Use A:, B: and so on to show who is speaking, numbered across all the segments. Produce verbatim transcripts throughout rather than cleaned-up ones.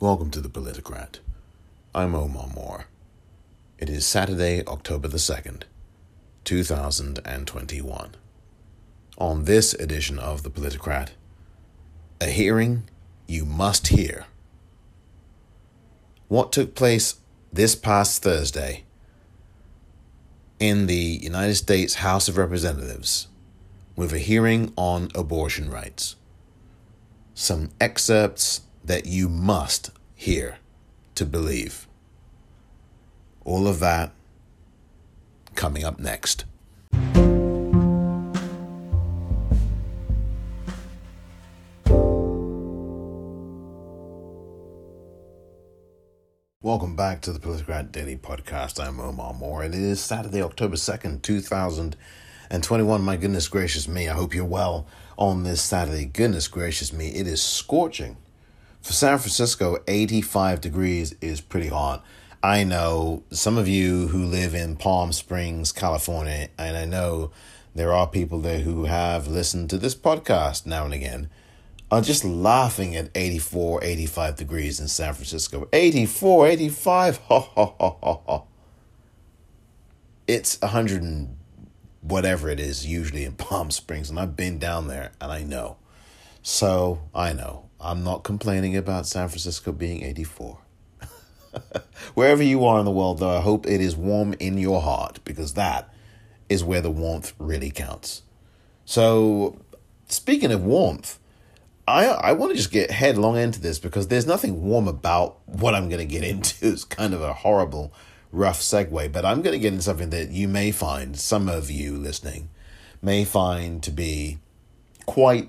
A: Welcome to the Politicrat. I'm Omar Moore. It is Saturday, October the second, two thousand twenty-one. On this edition of the Politicrat, a hearing you must hear. What took place this past Thursday in the United States House of Representatives with a hearing on abortion rights. Some excerpts that you must hear to believe. All of that coming up next. Welcome back to the Politicrat Daily Podcast. I'm Omar Moore, and it is Saturday, October second, two thousand twenty-one. My goodness gracious me, I hope you're well on this Saturday. Goodness gracious me, it is scorching. For San Francisco, eighty-five degrees is pretty hot. I know some of you who live in Palm Springs, California, and I know there are people there who have listened to this podcast now and again, are just laughing at eighty-four, eighty-five degrees in San Francisco. eighty-four, eighty-five, ha, ha, ha, ha, ha. It's one hundred and whatever it is usually in Palm Springs, and I've been down there, and I know. So, I know. I'm not complaining about San Francisco being eighty-four. Wherever you are in the world, though, I hope it is warm in your heart, because that is where the warmth really counts. So, speaking of warmth, I I want to just get headlong into this because there's nothing warm about what I'm going to get into. It's kind of a horrible, rough segue, but I'm going to get into something that you may find, some of you listening, may find to be quite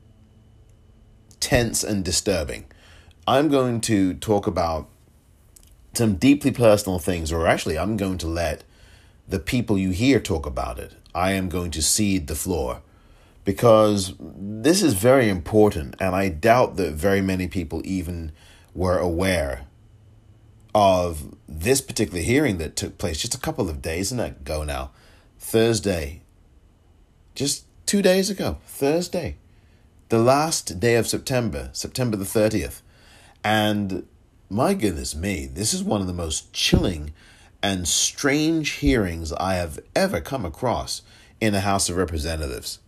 A: tense and disturbing. I'm going to talk about some deeply personal things, or actually I'm going to let the people you hear talk about it. I am going to cede the floor because this is very important, and I doubt that very many people even were aware of this particular hearing that took place just a couple of days ago now. Thursday, just two days ago, Thursday. The last day of September, September the thirtieth. And my goodness me, this is one of the most chilling and strange hearings I have ever come across in the House of Representatives.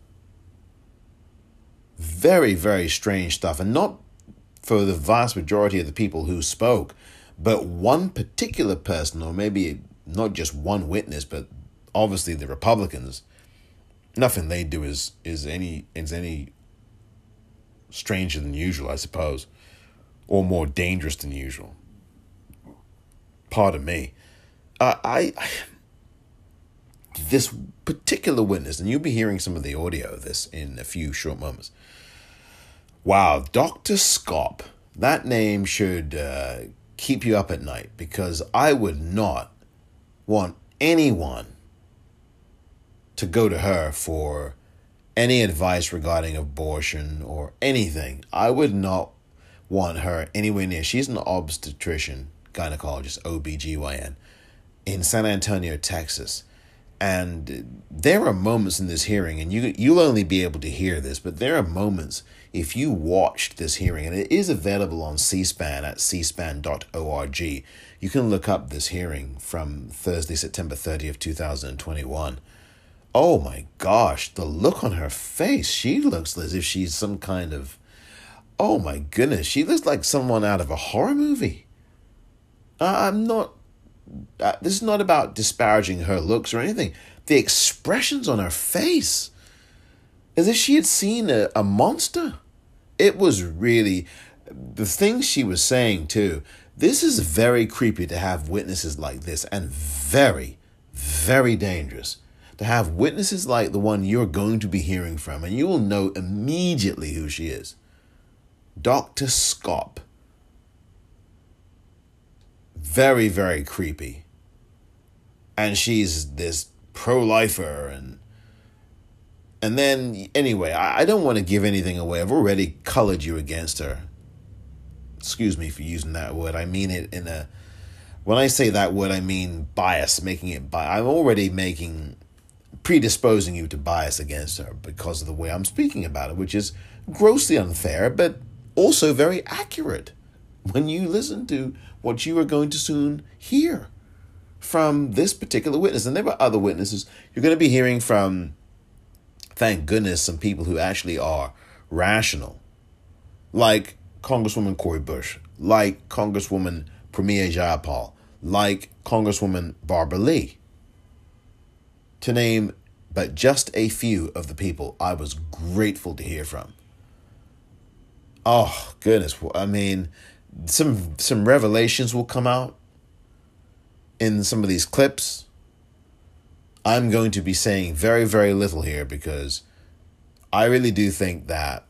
A: Very, very strange stuff. And not for the vast majority of the people who spoke, but one particular person, or maybe not just one witness, but obviously the Republicans. Nothing they do is, is any is any stranger than usual, I suppose, or more dangerous than usual. Pardon me. Uh, I, I this particular witness, and you'll be hearing some of the audio of this in a few short moments. Wow, Doctor Skop. That name should uh, keep you up at night, because I would not want anyone to go to her for any advice regarding abortion or anything. I would not want her anywhere near. She's an obstetrician, gynecologist, O B G Y N, in San Antonio, Texas. And there are moments in this hearing, and you, you'll only be able to hear this, but there are moments, if you watched this hearing, and it is available on C-SPAN at c span dot org. You can look up this hearing from Thursday, September thirtieth, two thousand twenty-one. Oh my gosh, the look on her face. She looks as if she's some kind of, oh my goodness, she looks like someone out of a horror movie. Uh, I'm not, uh, this is not about disparaging her looks or anything. The expressions on her face, as if she had seen a, a monster. It was really, the things she was saying too. This is very creepy to have witnesses like this, and very, very dangerous. To have witnesses like the one you're going to be hearing from, and you will know immediately who she is. Doctor Skop. Very, very creepy. And she's this pro-lifer, and and then, anyway, I, I don't want to give anything away. I've already colored you against her. Excuse me for using that word. I mean it in a, when I say that word, I mean bias, making it bias. I'm already making predisposing you to bias against her because of the way I'm speaking about it, which is grossly unfair, but also very accurate. when you listen to what you are going to soon hear from this particular witness. And there were other witnesses. You're going to be hearing from, thank goodness, some people who actually are rational, like Congresswoman Cori Bush, like Congresswoman Pramila Jayapal, like Congresswoman Barbara Lee, to name but just a few of the people I was grateful to hear from. Oh, goodness. I mean, some some revelations will come out in some of these clips. I'm going to be saying very, very little here because I really do think that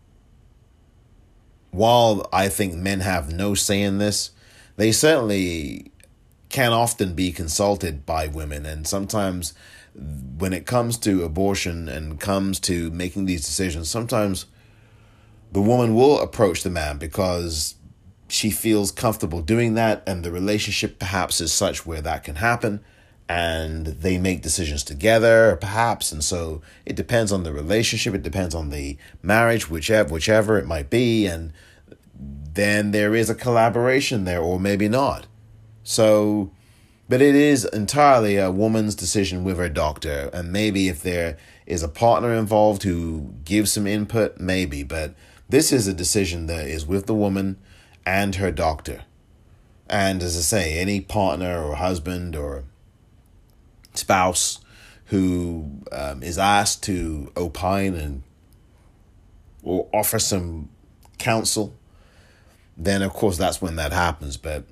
A: while I think men have no say in this, they certainly can often be consulted by women. And sometimes when it comes to abortion and comes to making these decisions, sometimes the woman will approach the man because she feels comfortable doing that, and the relationship perhaps is such where that can happen, and they make decisions together, perhaps. And so it depends on the relationship, it depends on the marriage, whichever whichever it might be, and then there is a collaboration there, or maybe not. So, but it is entirely a woman's decision with her doctor, and maybe if there is a partner involved who gives some input, maybe, but this is a decision that is with the woman and her doctor. And as I say, any partner or husband or spouse who um, is asked to opine and or offer some counsel, then of course that's when that happens. But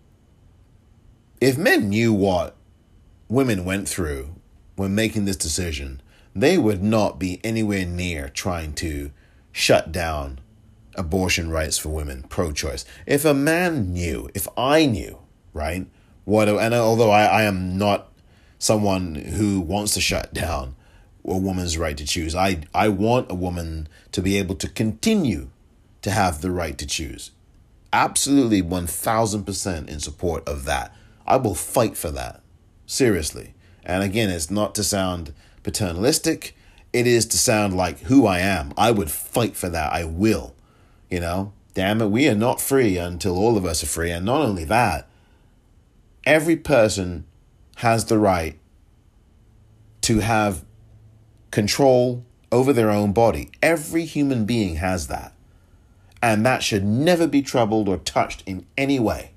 A: if men knew what women went through when making this decision, they would not be anywhere near trying to shut down abortion rights for women, pro-choice. If a man knew, if I knew, right, what, and although I, I am not someone who wants to shut down a woman's right to choose, I, I want a woman to be able to continue to have the right to choose. Absolutely one thousand percent in support of that. I will fight for that. Seriously. And again, it's not to sound paternalistic. It is to sound like who I am. I would fight for that. I will. You know, damn it, we are not free until all of us are free. And not only that, every person has the right to have control over their own body. Every human being has that. And that should never be troubled or touched in any way.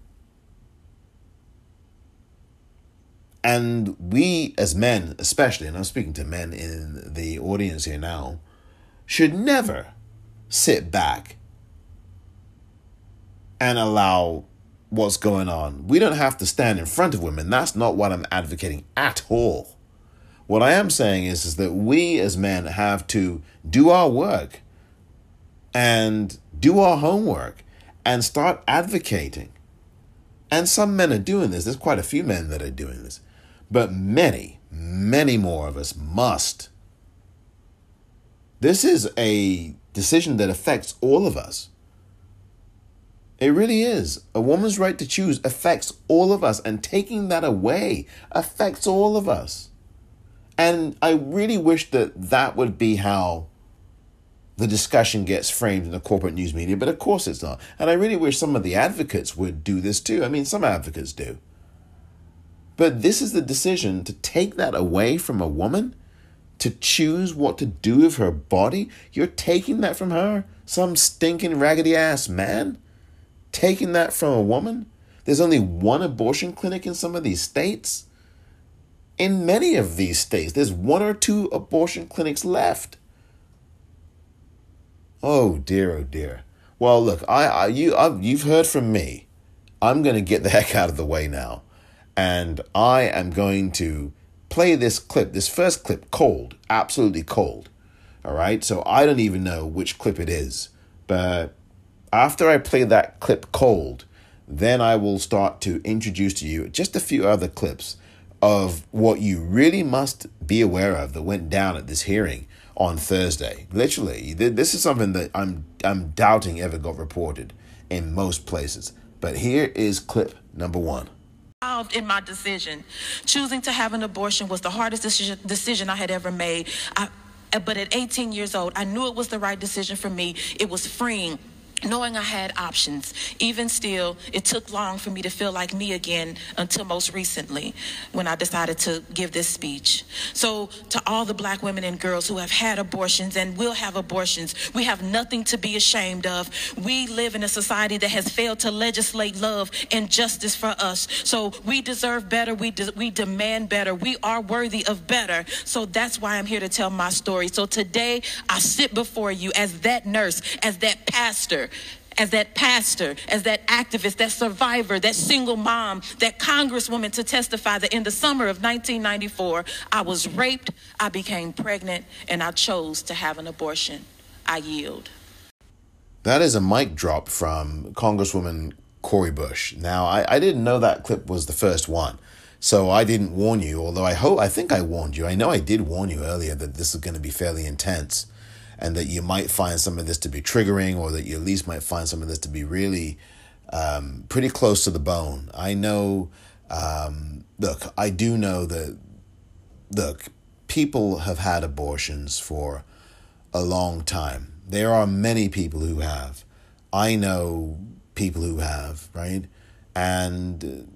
A: And we as men, especially, and I'm speaking to men in the audience here now, should never sit back and allow what's going on. We don't have to stand in front of women. That's not what I'm advocating at all. What I am saying is, is that we as men have to do our work and do our homework and start advocating. And some men are doing this. There's quite a few men that are doing this. But many, many more of us must. This is a decision that affects all of us. It really is. A woman's right to choose affects all of us, and taking that away affects all of us. And I really wish that that would be how the discussion gets framed in the corporate news media, but of course it's not. And I really wish some of the advocates would do this too. I mean, some advocates do. But this is the decision to take that away from a woman, to choose what to do with her body. You're taking that from her, some stinking raggedy ass man, taking that from a woman. There's only one abortion clinic in some of these states. In many of these states, there's one or two abortion clinics left. Oh dear, oh dear. Well, look, I, I you, I've, you've heard from me. I'm going to get the heck out of the way now, and I am going to play this clip, this first clip, cold, absolutely cold. All right, so I don't even know which clip it is, but after I play that clip cold, then I will start to introduce to you just a few other clips of what you really must be aware of that went down at this hearing on Thursday. Literally, this is something that I'm I'm doubting ever got reported in most places. But here is clip number one.
B: In my decision, choosing to have an abortion was the hardest decision, decision I had ever made. I, but at eighteen years old, I knew it was the right decision for me. It was freeing. knowing I had options. Even still, it took long for me to feel like me again until most recently when I decided to give this speech. So to all the black women and girls who have had abortions and will have abortions, we have nothing to be ashamed of. We live in a society that has failed to legislate love and justice for us. So we deserve better. We, de- we demand better. We are worthy of better. So that's why I'm here to tell my story. So today I sit before you as that nurse, as that pastor, as that pastor, as that activist, that survivor, that single mom, that congresswoman, to testify that in the summer of nineteen ninety-four, I was raped, I became pregnant, and I chose to have an abortion. I yield.
A: That is a mic drop from Congresswoman Cori Bush. Now, I, I didn't know that clip was the first one, so I didn't warn you, although I hope, I think I warned you. I know I did warn you earlier that this is going to be fairly intense, and that you might find some of this to be triggering, or that you at least might find some of this to be really um, pretty close to the bone. I know, um, look, I do know that, look, people have had abortions for a long time. There are many people who have. I know people who have, right? And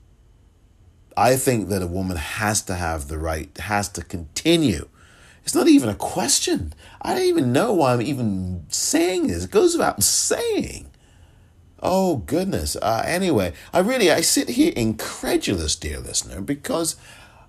A: I think that a woman has to have the right, has to continue. It's not even a question. I don't even know why I'm even saying this. It goes without saying. Oh, goodness. Uh, anyway, I really, I sit here incredulous, dear listener, because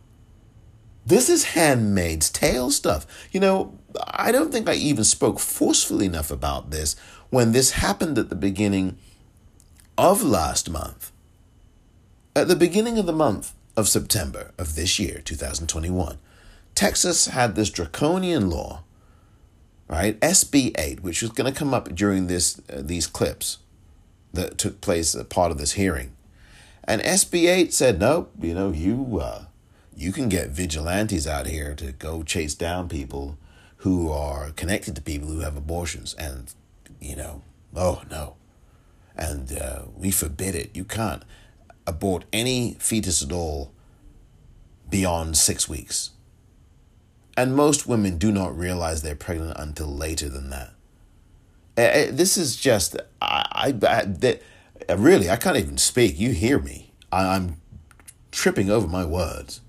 A: this is Handmaid's Tale stuff. You know, I don't think I even spoke forcefully enough about this when this happened at the beginning of last month. At the beginning of the month of September of this year, two thousand twenty-one, Texas had this draconian law, right? S B eight, which was going to come up during this uh, these clips that took place as part of this hearing. And S B eight said, nope, you know, you uh, you can get vigilantes out here to go chase down people who are connected to people who have abortions. And, you know, oh, no. And uh, we forbid it. You can't abort any fetus at all beyond six weeks. And most women do not realize they're pregnant until later than that. Uh, this is just, I, I, I that, really, I can't even speak. You hear me. I, I'm tripping over my words.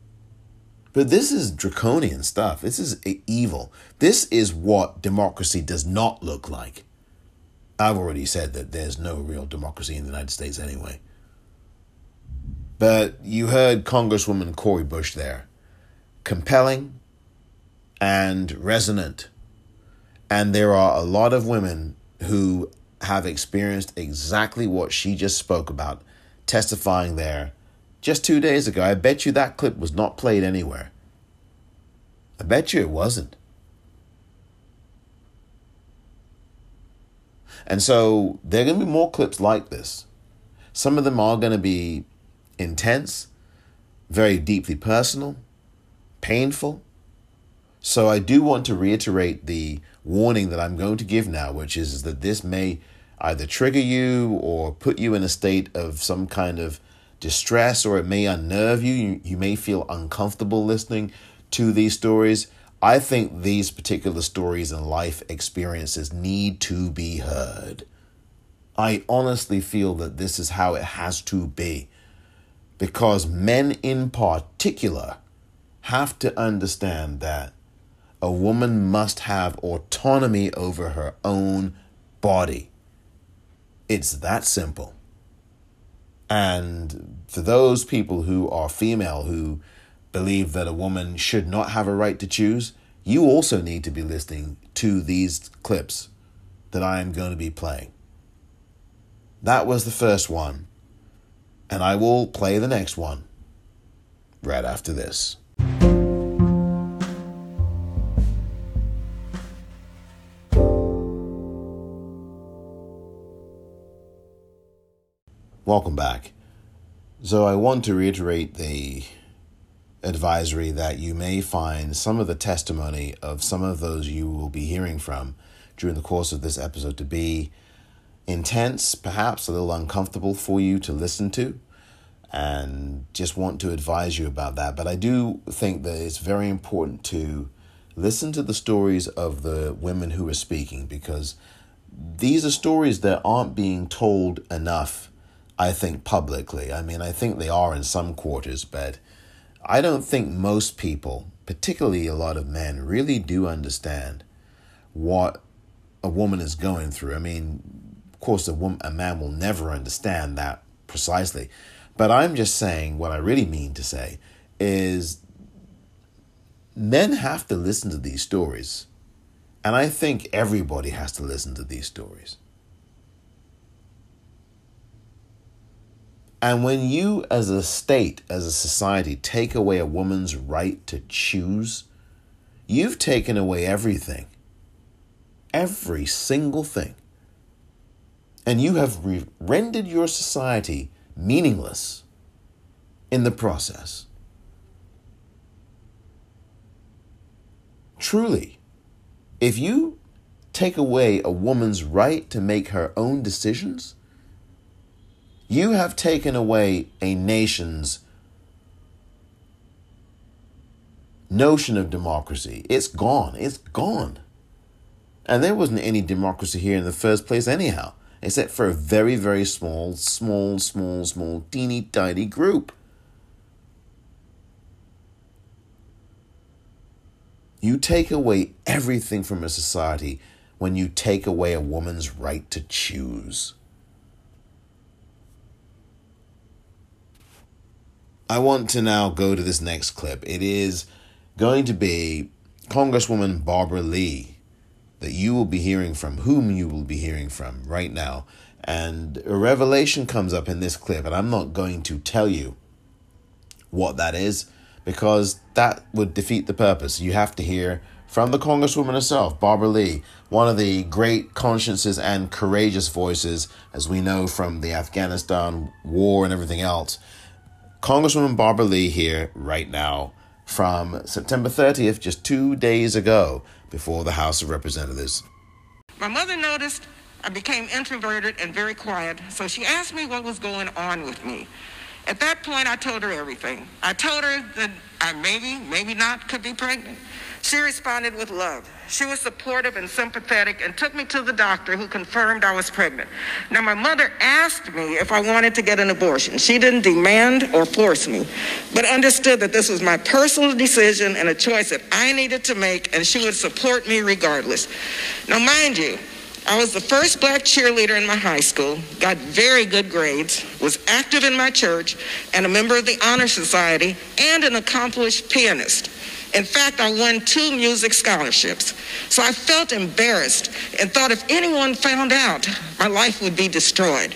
A: But this is draconian stuff. This is evil. This is what democracy does not look like. I've already said that there's no real democracy in the United States anyway. But you heard Congresswoman Cori Bush there. Compelling and resonant. And there are a lot of women who have experienced exactly what she just spoke about, testifying there just two days ago. I bet you that clip was not played anywhere. I bet you it wasn't. And so there are going to be more clips like this. Some of them are going to be intense, very deeply personal, painful. So I do want to reiterate the warning that I'm going to give now, which is that this may either trigger you or put you in a state of some kind of distress, or it may unnerve you. You, you may feel uncomfortable listening to these stories. I think these particular stories and life experiences need to be heard. I honestly feel that this is how it has to be, because men in particular have to understand that a woman must have autonomy over her own body. It's that simple. And for those people who are female, who believe that a woman should not have a right to choose, you also need to be listening to these clips that I am going to be playing. That was the first one, and I will play the next one right after this. Welcome back. So I want to reiterate the advisory that you may find some of the testimony of some of those you will be hearing from during the course of this episode to be intense, perhaps a little uncomfortable for you to listen to, and just want to advise you about that. But I do think that it's very important to listen to the stories of the women who are speaking, because these are stories that aren't being told enough, I think, publicly. I mean, I think they are in some quarters, but I don't think most people, particularly a lot of men, really do understand what a woman is going through. I mean, of course, a woman, a man will never understand that precisely. But I'm just saying, what I really mean to say is men have to listen to these stories. And I think everybody has to listen to these stories. And when you, as a state, as a society, take away a woman's right to choose, you've taken away everything. Every single thing. And you have re- rendered your society meaningless in the process. Truly, if you take away a woman's right to make her own decisions, you have taken away a nation's notion of democracy. It's gone. It's gone. And there wasn't any democracy here in the first place anyhow, except for a very, very small, small, small, small, teeny tiny group. You take away everything from a society when you take away a woman's right to choose. I want to now go to this next clip. It is going to be Congresswoman Barbara Lee that you will be hearing from, whom you will be hearing from right now. And a revelation comes up in this clip, and I'm not going to tell you what that is, because that would defeat the purpose. You have to hear from the Congresswoman herself, Barbara Lee, one of the great consciences and courageous voices, as we know from the Afghanistan war and everything else. Congresswoman Barbara Lee here right now from September thirtieth, just two days ago, before the House of Representatives.
C: My mother noticed I became introverted and very quiet, so she asked me what was going on with me. At that point, I told her everything. I told her that I maybe, maybe not could be pregnant. She responded with love. She was supportive and sympathetic and took me to the doctor, who confirmed I was pregnant. Now, my mother asked me if I wanted to get an abortion. She didn't demand or force me, but understood that this was my personal decision and a choice that I needed to make, and she would support me regardless. Now, mind you, I was the first black cheerleader in my high school, got very good grades, was active in my church, and a member of the Honor Society, and an accomplished pianist. In fact, I won two music scholarships. So I felt embarrassed and thought if anyone found out, my life would be destroyed.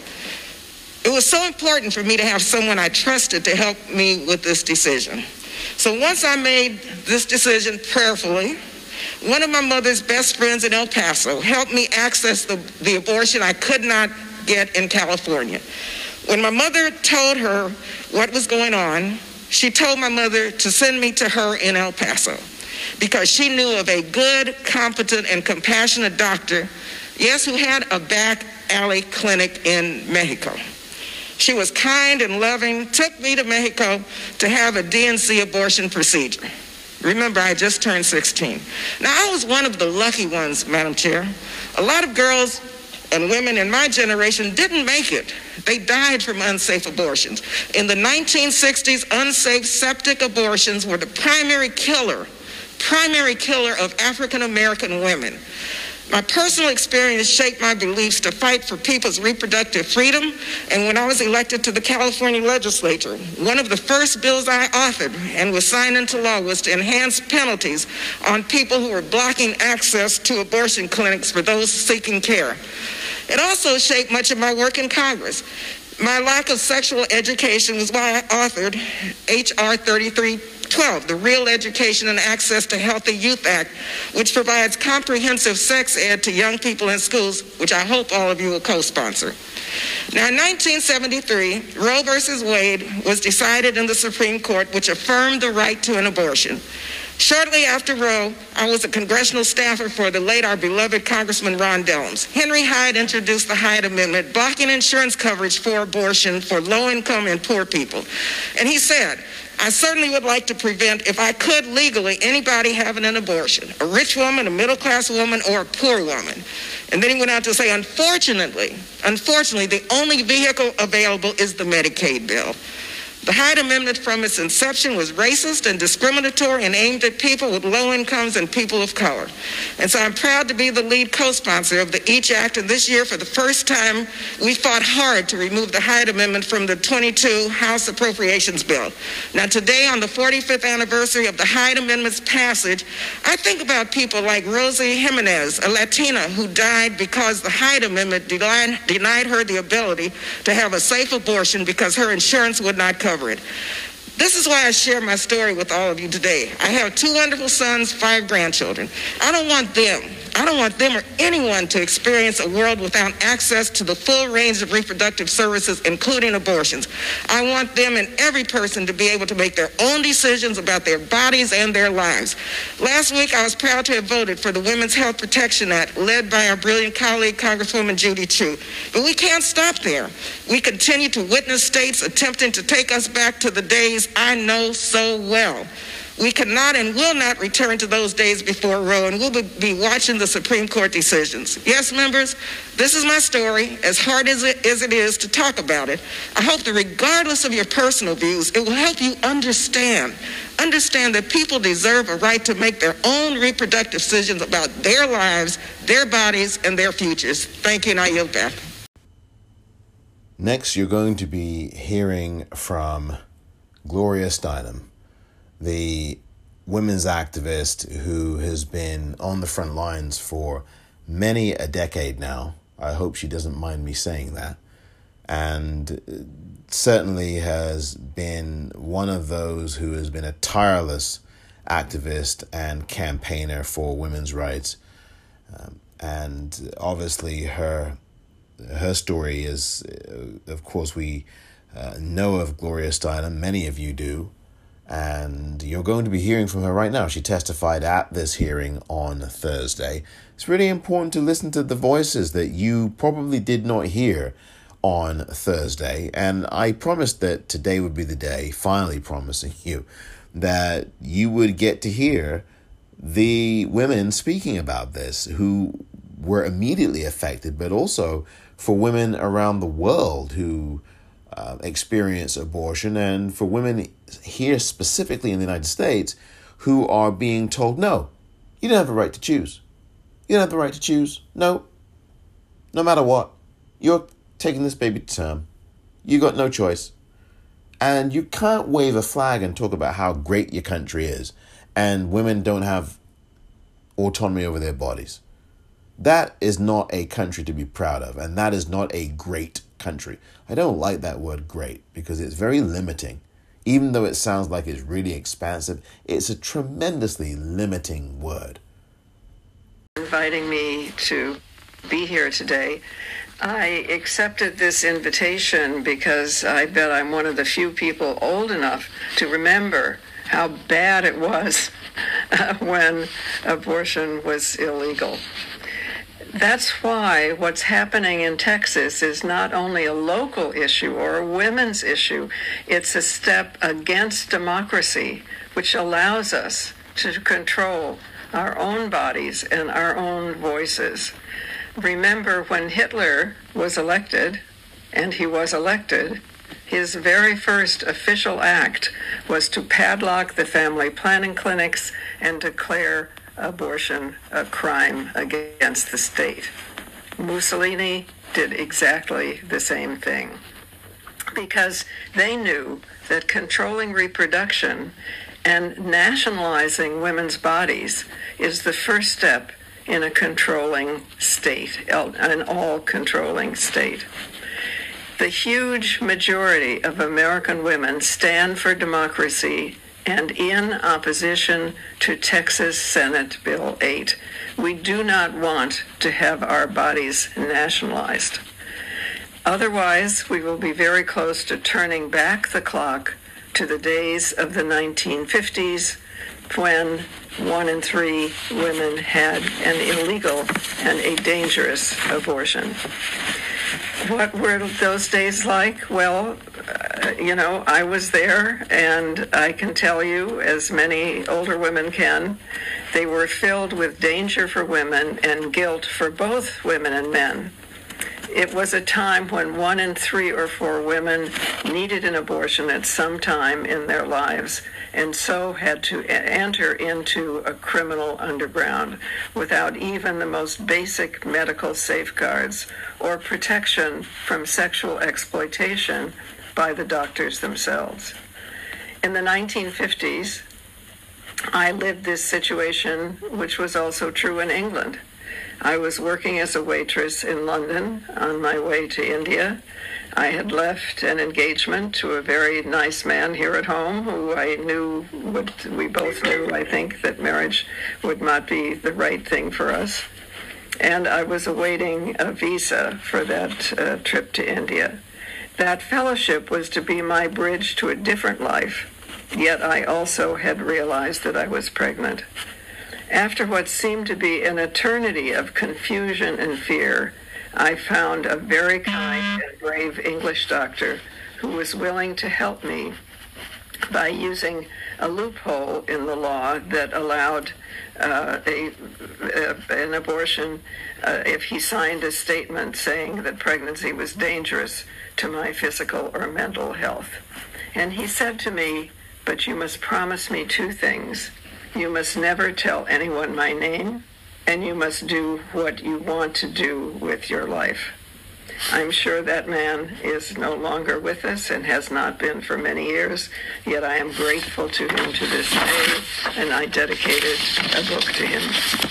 C: It was so important for me to have someone I trusted to help me with this decision. So once I made this decision prayerfully, one of my mother's best friends in El Paso helped me access the, the abortion I could not get in California. When my mother told her what was going on, she told my mother to send me to her in El Paso because she knew of a good, competent, and compassionate doctor, yes, who had a back alley clinic in Mexico. She was kind and loving, took me to Mexico to have a D N C abortion procedure. Remember, I just turned sixteen. Now, I was one of the lucky ones, Madam Chair. A lot of girls and women in my generation didn't make it. They died from unsafe abortions. In the nineteen sixties, unsafe septic abortions were the primary killer, primary killer of African American women. My personal experience shaped my beliefs to fight for people's reproductive freedom, and when I was elected to the California legislature, one of the first bills I authored and was signed into law was to enhance penalties on people who were blocking access to abortion clinics for those seeking care. It also shaped much of my work in Congress. My lack of sexual education was why I authored H R thirty-three twelve, the Real Education and Access to Healthy Youth Act, which provides comprehensive sex ed to young people in schools, which I hope all of you will co-sponsor. Now, in nineteen seventy-three, Roe versus Wade was decided in the Supreme Court, which affirmed the right to an abortion. Shortly after Roe, I was a congressional staffer for the late our beloved Congressman Ron Dellums. Henry Hyde introduced the Hyde Amendment, blocking insurance coverage for abortion for low-income and poor people. And he said, I certainly would like to prevent, if I could legally, anybody having an abortion, a rich woman, a middle-class woman, or a poor woman. And then he went on to say, unfortunately, unfortunately, the only vehicle available is the Medicaid bill. The Hyde Amendment from its inception was racist and discriminatory and aimed at people with low incomes and people of color. And so I'm proud to be the lead co-sponsor of the EACH Act, and this year, for the first time, we fought hard to remove the Hyde Amendment from the twenty-two House Appropriations Bill. Now today, on the forty-fifth anniversary of the Hyde Amendment's passage, I think about people like Rosie Jimenez, a Latina who died because the Hyde Amendment denied, denied her the ability to have a safe abortion because her insurance would not cover it. This is why I share my story with all of you today. I have two wonderful sons, five grandchildren. I don't want them, I don't want them or anyone to experience a world without access to the full range of reproductive services, including abortions. I want them and every person to be able to make their own decisions about their bodies and their lives. Last week, I was proud to have voted for the Women's Health Protection Act, led by our brilliant colleague, Congresswoman Judy Chu. But we can't stop there. We continue to witness states attempting to take us back to the days I know so well. We cannot and will not return to those days before Roe, and we'll be watching the Supreme Court decisions. Yes, members, this is my story, as hard as it, as it is to talk about it. I hope that regardless of your personal views, it will help you understand, understand that people deserve a right to make their own reproductive decisions about their lives, their bodies, and their futures. Thank you, and I yield back.
A: Next, you're going to be hearing from Gloria Steinem, the women's activist who has been on the front lines for many a decade now. I hope she doesn't mind me saying that. And certainly has been one of those who has been a tireless activist and campaigner for women's rights. Um, and obviously her her story is, uh, of course, we uh, know of Gloria Steinem. Many of you do. And you're going to be hearing from her right now. She testified at this hearing on Thursday. It's really important to listen to the voices that you probably did not hear on Thursday. And I promised that today would be the day, finally promising you, that you would get to hear the women speaking about this who were immediately affected, but also for women around the world who Uh, experience abortion, and for women here specifically in the United States who are being told, no, you don't have the right to choose. You don't have the right to choose. No. No matter what. You're taking this baby to term. You got no choice. And you can't wave a flag and talk about how great your country is and women don't have autonomy over their bodies. That is not a country to be proud of, and that is not a great country. I don't like that word great because it's very limiting. Even though it sounds like it's really expansive, it's a tremendously limiting word.
D: Inviting me to be here today. I accepted this invitation because I bet I'm one of the few people old enough to remember how bad it was when abortion was illegal. That's why what's happening in Texas is not only a local issue or a women's issue, it's a step against democracy, which allows us to control our own bodies and our own voices. Remember when Hitler was elected, and he was elected, his very first official act was to padlock the family planning clinics and declare abortion a crime against the state. Mussolini did exactly the same thing because they knew that controlling reproduction and nationalizing women's bodies is the first step in a controlling state, an all-controlling state. The huge majority of American women stand for democracy and in opposition to Texas Senate Bill eight. We do not want to have our bodies nationalized. Otherwise, we will be very close to turning back the clock to the days of the nineteen fifties, when one in three women had an illegal and a dangerous abortion. What were those days like? Well, uh, you know, I was there, and I can tell you, as many older women can, they were filled with danger for women and guilt for both women and men. It was a time when one in three or four women needed an abortion at some time in their lives, and so had to enter into a criminal underground without even the most basic medical safeguards or protection from sexual exploitation by the doctors themselves. In the nineteen fifties, I lived this situation, which was also true in England. I was working as a waitress in London on my way to India. I had left an engagement to a very nice man here at home who I knew would, we both knew, I think, that marriage would not be the right thing for us. And I was awaiting a visa for that uh, trip to India. That fellowship was to be my bridge to a different life, yet I also had realized that I was pregnant. After what seemed to be an eternity of confusion and fear, I found a very kind and brave English doctor who was willing to help me by using a loophole in the law that allowed uh, a, a, an abortion uh, if he signed a statement saying that pregnancy was dangerous to my physical or mental health. And he said to me, "But you must promise me two things. You must never tell anyone my name, and you must do what you want to do with your life." I'm sure that man is no longer with us and has not been for many years, yet I am grateful to him to this day, and I dedicated a book to him.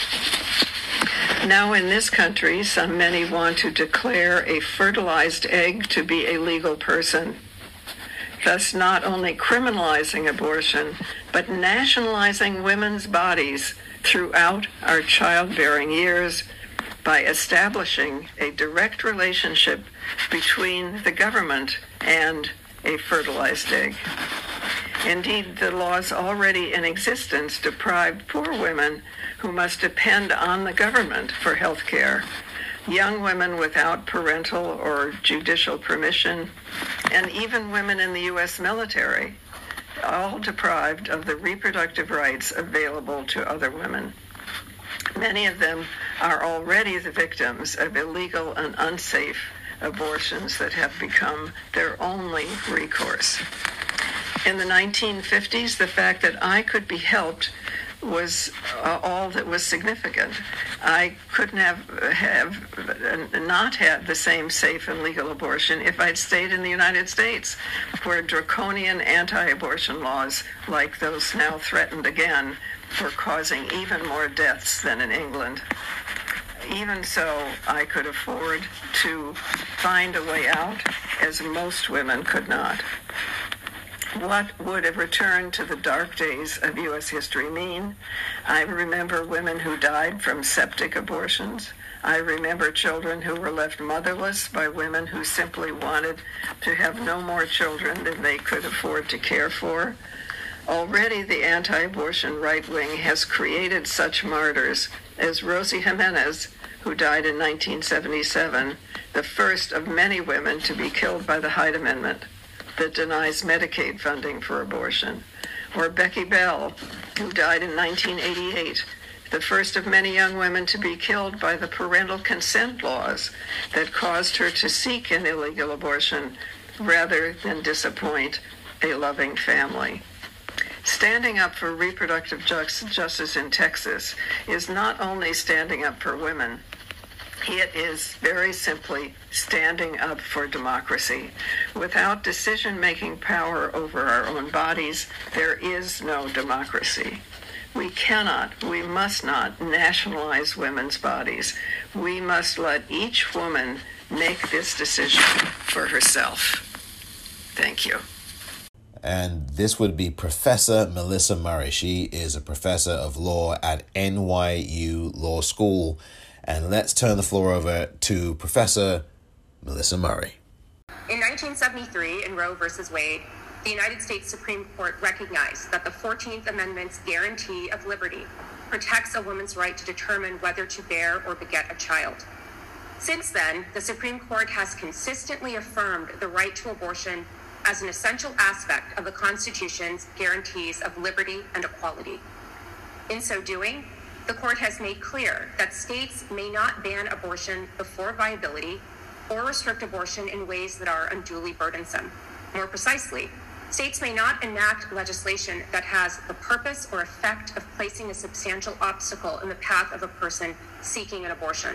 D: Now in this country, some many want to declare a fertilized egg to be a legal person, thus not only criminalizing abortion, but nationalizing women's bodies throughout our childbearing years by establishing a direct relationship between the government and a fertilized egg. Indeed, the laws already in existence deprive poor women who must depend on the government for health care, young women without parental or judicial permission, and even women in the U S military, all deprived of the reproductive rights available to other women. Many of them are already the victims of illegal and unsafe abortions that have become their only recourse. In the nineteen fifties, the fact that I could be helped was uh, all that was significant. I couldn't have, have not had the same safe and legal abortion if I'd stayed in the United States, where draconian anti-abortion laws like those now threatened again were causing even more deaths than in England. Even so, I could afford to find a way out, as most women could not. What would a return to the dark days of U S history mean? I remember women who died from septic abortions. I remember children who were left motherless by women who simply wanted to have no more children than they could afford to care for. Already the anti-abortion right wing has created such martyrs as Rosie Jimenez, who died in nineteen seventy-seven, the first of many women to be killed by the Hyde Amendment that denies Medicaid funding for abortion, or Becky Bell, who died in nineteen eighty-eight, the first of many young women to be killed by the parental consent laws that caused her to seek an illegal abortion rather than disappoint a loving family. Standing up for reproductive justice in Texas is not only standing up for women, it is very simply standing up for democracy. Without decision-making power over our own bodies, there is no democracy. We cannot, we must not nationalize women's bodies. We must let each woman make this decision for herself. Thank you.
A: And this would be Professor Melissa Murray. She is a professor of law at N Y U Law School. And let's turn the floor over to Professor Melissa Murray.
E: In nineteen seventy-three, in Roe versus Wade, the United States Supreme Court recognized that the fourteenth Amendment's guarantee of liberty protects a woman's right to determine whether to bear or beget a child. Since then, the Supreme Court has consistently affirmed the right to abortion as an essential aspect of the Constitution's guarantees of liberty and equality. In so doing, the court has made clear that states may not ban abortion before viability or restrict abortion in ways that are unduly burdensome. More precisely, states may not enact legislation that has the purpose or effect of placing a substantial obstacle in the path of a person seeking an abortion.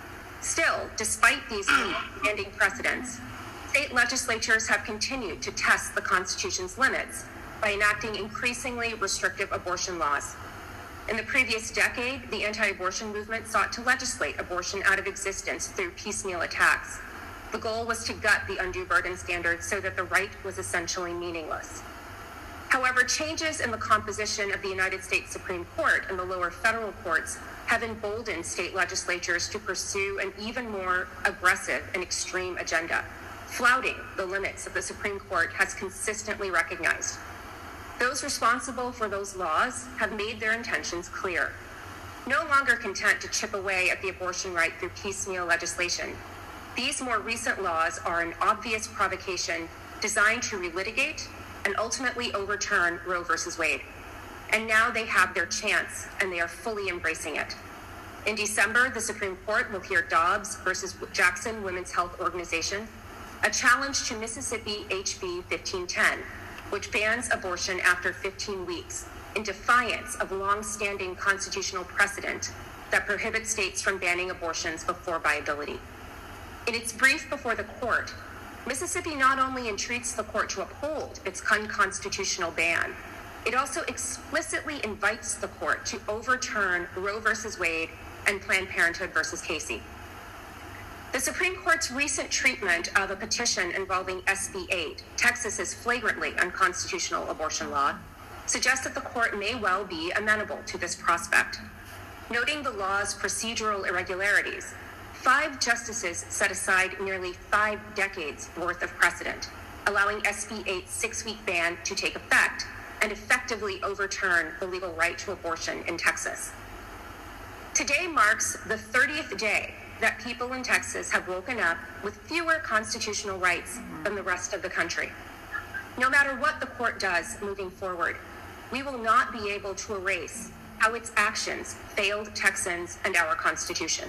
E: Still, despite these standing precedents, state legislatures have continued to test the Constitution's limits by enacting increasingly restrictive abortion laws. In the previous decade, the anti-abortion movement sought to legislate abortion out of existence through piecemeal attacks. The goal was to gut the undue burden standard so that the right was essentially meaningless. However, changes in the composition of the United States Supreme Court and the lower federal courts have emboldened state legislatures to pursue an even more aggressive and extreme agenda, flouting the limits that the Supreme Court has consistently recognized. Those responsible for those laws have made their intentions clear. No longer content to chip away at the abortion right through piecemeal legislation, these more recent laws are an obvious provocation designed to relitigate and ultimately overturn Roe versus Wade. And now they have their chance, and they are fully embracing it. In December, the Supreme Court will hear Dobbs versus Jackson Women's Health Organization, a challenge to Mississippi H B fifteen ten, which bans abortion after fifteen weeks, in defiance of long-standing constitutional precedent that prohibits states from banning abortions before viability. In its brief before the court, Mississippi not only entreats the court to uphold its unconstitutional ban, it also explicitly invites the court to overturn Roe versus Wade and Planned Parenthood versus Casey. The Supreme Court's recent treatment of a petition involving S B eight, Texas's flagrantly unconstitutional abortion law, suggests that the court may well be amenable to this prospect. Noting the law's procedural irregularities, five justices set aside nearly five decades worth of precedent, allowing S B eight's six-week ban to take effect and effectively overturn the legal right to abortion in Texas. Today marks the thirtieth day that people in Texas have woken up with fewer constitutional rights than the rest of the country. No matter what the court does moving forward, we will not be able to erase how its actions failed Texans and our Constitution.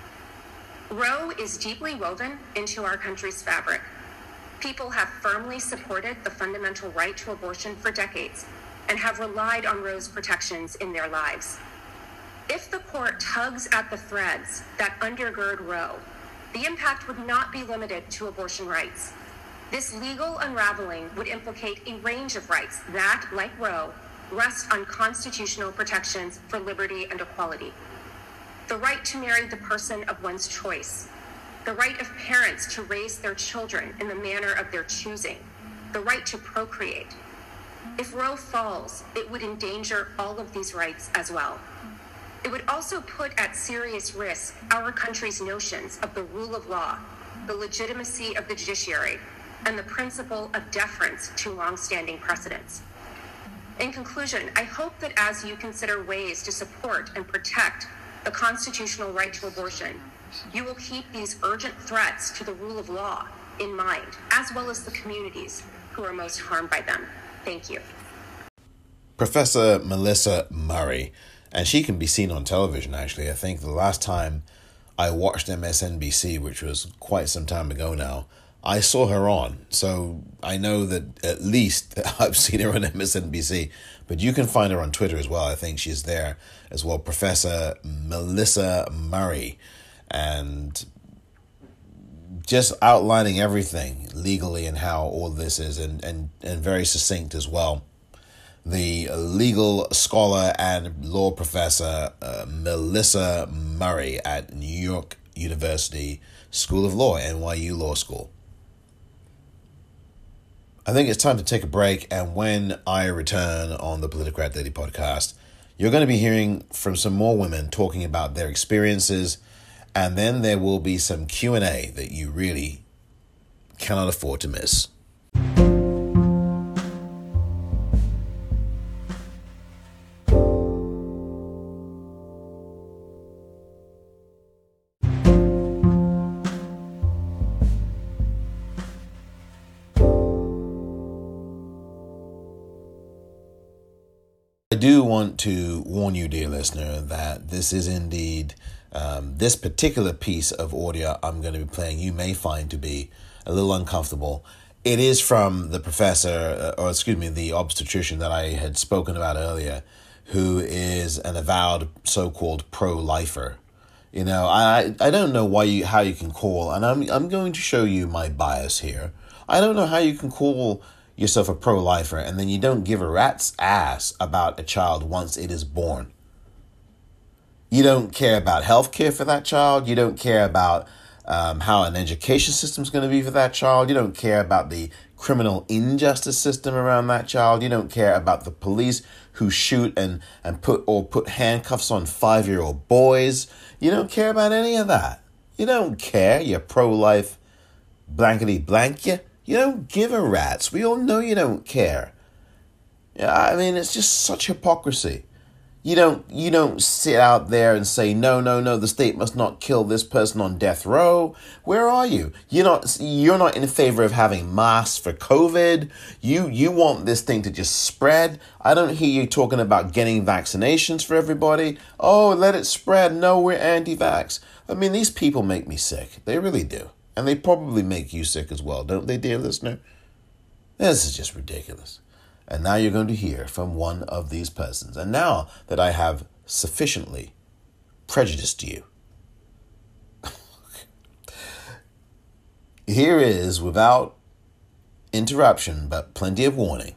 E: Roe is deeply woven into our country's fabric. People have firmly supported the fundamental right to abortion for decades and have relied on Roe's protections in their lives. If the court tugs at the threads that undergird Roe, the impact would not be limited to abortion rights. This legal unraveling would implicate a range of rights that, like Roe, rest on constitutional protections for liberty and equality. The right to marry the person of one's choice, the right of parents to raise their children in the manner of their choosing, the right to procreate. If Roe falls, it would endanger all of these rights as well. It would also put at serious risk our country's notions of the rule of law, the legitimacy of the judiciary, and the principle of deference to longstanding precedents. In conclusion, I hope that as you consider ways to support and protect the constitutional right to abortion, you will keep these urgent threats to the rule of law in mind, as well as the communities who are most harmed by them. Thank you.
A: Professor Melissa Murray, and she can be seen on television, actually. I think the last time I watched M S N B C, which was quite some time ago now, I saw her on. So I know that at least I've seen her on M S N B C, but you can find her on Twitter as well. I think she's there as well, Professor Melissa Murray, and just outlining everything legally and how all this is, and, and, and very succinct as well. The legal scholar and law professor uh, Melissa Murray at New York University School of Law, N Y U Law School. I think it's time to take a break, and when I return on the Politicrat Daily Podcast, you're going to be hearing from some more women talking about their experiences, and then there will be some Q and A that you really cannot afford to miss. do want to warn you, dear listener, that this is indeed, um, this particular piece of audio I'm going to be playing, you may find to be a little uncomfortable. It is from the professor, or excuse me, the obstetrician that I had spoken about earlier, who is an avowed so-called pro-lifer. You know, I I don't know why you how you can call, and I'm I'm going to show you my bias here. I don't know how you can call yourself a pro-lifer and then you don't give a rat's ass about a child once it is born. You don't care about health care for that child. You don't care about um, how an education system is going to be for that child. You don't care about the criminal injustice system around that child. You don't care about the police who shoot and, and put or put handcuffs on five-year-old boys. You don't care about any of that. You don't care. You're pro-life blankety blank you. You don't give a rat's. We all know you don't care. Yeah, I mean, it's just such hypocrisy. You don't you don't sit out there and say, no, no, no, the state must not kill this person on death row. Where are you? You're not you're not in favor of having masks for COVID. You you want this thing to just spread. I don't hear you talking about getting vaccinations for everybody. Oh, let it spread. No, we're anti-vax. I mean, these people make me sick. They really do. And they probably make you sick as well, don't they, dear listener? This is just ridiculous. And now you're going to hear from one of these persons. And now that I have sufficiently prejudiced you, here is, without interruption, but plenty of warning,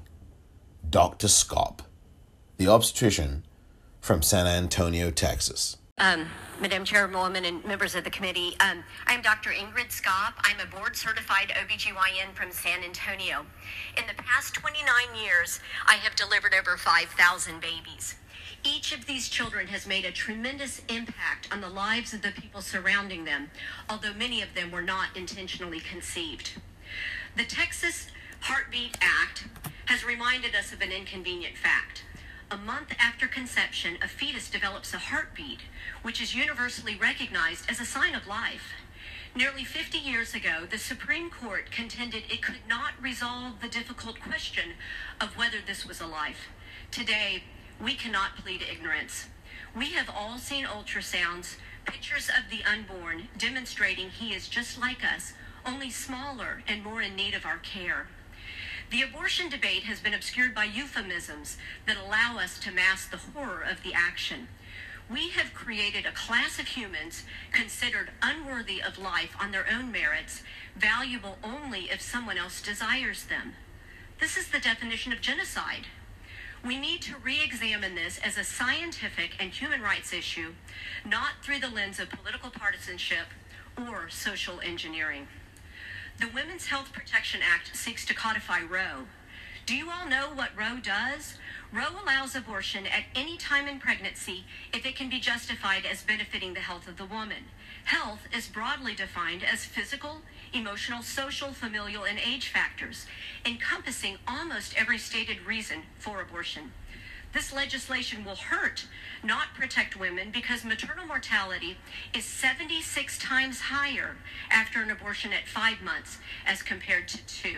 A: Doctor Skop, the obstetrician from San Antonio, Texas.
F: Um, Madam Chairwoman and members of the committee, um, I'm Doctor Ingrid Skop. I'm a board-certified O B G Y N from San Antonio. In the past twenty-nine years, I have delivered over five thousand babies. Each of these children has made a tremendous impact on the lives of the people surrounding them, although many of them were not intentionally conceived. The Texas Heartbeat Act has reminded us of an inconvenient fact. A month after conception, a fetus develops a heartbeat, which is universally recognized as a sign of life. Nearly fifty years ago, the Supreme Court contended it could not resolve the difficult question of whether this was a life. Today, we cannot plead ignorance. We have all seen ultrasounds, pictures of the unborn, demonstrating he is just like us, only smaller and more in need of our care. The abortion debate has been obscured by euphemisms that allow us to mask the horror of the action. We have created a class of humans considered unworthy of life on their own merits, valuable only if someone else desires them. This is the definition of genocide. We need to re-examine this as a scientific and human rights issue, not through the lens of political partisanship or social engineering. The Women's Health Protection Act seeks to codify Roe. Do you all know what Roe does? Roe allows abortion at any time in pregnancy if it can be justified as benefiting the health of the woman. Health is broadly defined as physical, emotional, social, familial, and age factors, encompassing almost every stated reason for abortion. This legislation will hurt, not protect women, because maternal mortality is seventy-six times higher after an abortion at five months as compared to two.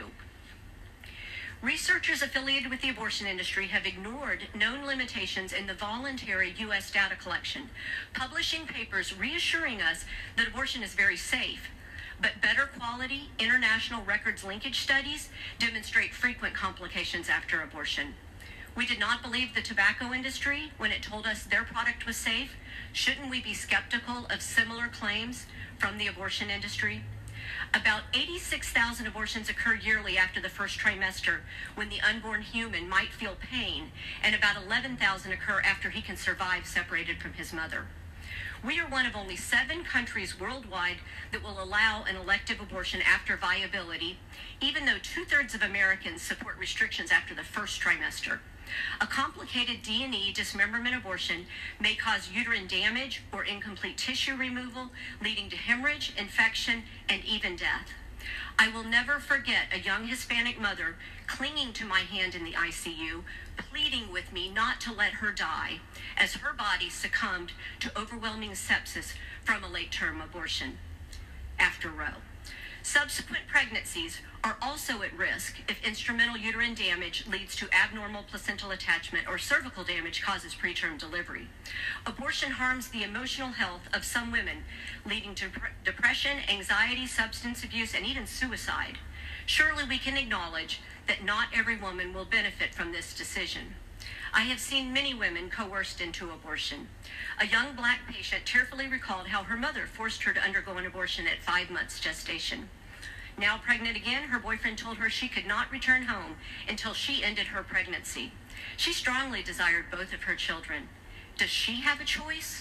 F: Researchers affiliated with the abortion industry have ignored known limitations in the voluntary U S data collection, publishing papers reassuring us that abortion is very safe. But better quality international records linkage studies demonstrate frequent complications after abortion. We did not believe the tobacco industry when it told us their product was safe. Shouldn't we be skeptical of similar claims from the abortion industry? About eighty-six thousand abortions occur yearly after the first trimester when the unborn human might feel pain, and about eleven thousand occur after he can survive separated from his mother. We are one of only seven countries worldwide that will allow an elective abortion after viability, even though two-thirds of Americans support restrictions after the first trimester. A complicated D and E dismemberment abortion may cause uterine damage or incomplete tissue removal, leading to hemorrhage, infection, and even death. I will never forget a young Hispanic mother clinging to my hand in the I C U, pleading with me not to let her die, as her body succumbed to overwhelming sepsis from a late-term abortion after Roe. Subsequent pregnancies are also at risk if instrumental uterine damage leads to abnormal placental attachment or cervical damage causes preterm delivery. Abortion harms the emotional health of some women, leading to depression, anxiety, substance abuse, and even suicide. Surely we can acknowledge that not every woman will benefit from this decision. I have seen many women coerced into abortion. A young black patient tearfully recalled how her mother forced her to undergo an abortion at five months gestation. Now pregnant again, her boyfriend told her she could not return home until she ended her pregnancy. She strongly desired both of her children. Does she have a choice?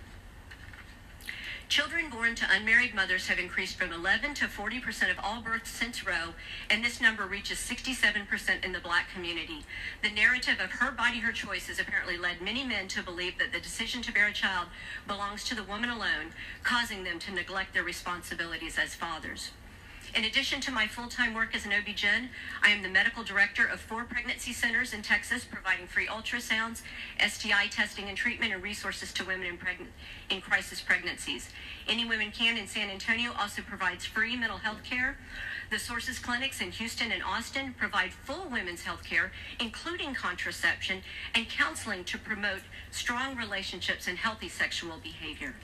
F: Children born to unmarried mothers have increased from eleven to forty percent of all births since Roe, and this number reaches sixty-seven percent in the black community. The narrative of her body, her choice has apparently led many men to believe that the decision to bear a child belongs to the woman alone, causing them to neglect their responsibilities as fathers. In addition to my full-time work as an O B G Y N, I am the medical director of four pregnancy centers in Texas, providing free ultrasounds, S T I testing and treatment, and resources to women in, pregn- in crisis pregnancies. Any Women Can in San Antonio also provides free mental health care. The Sources clinics in Houston and Austin provide full women's health care, including contraception and counseling to promote strong relationships and healthy sexual behavior.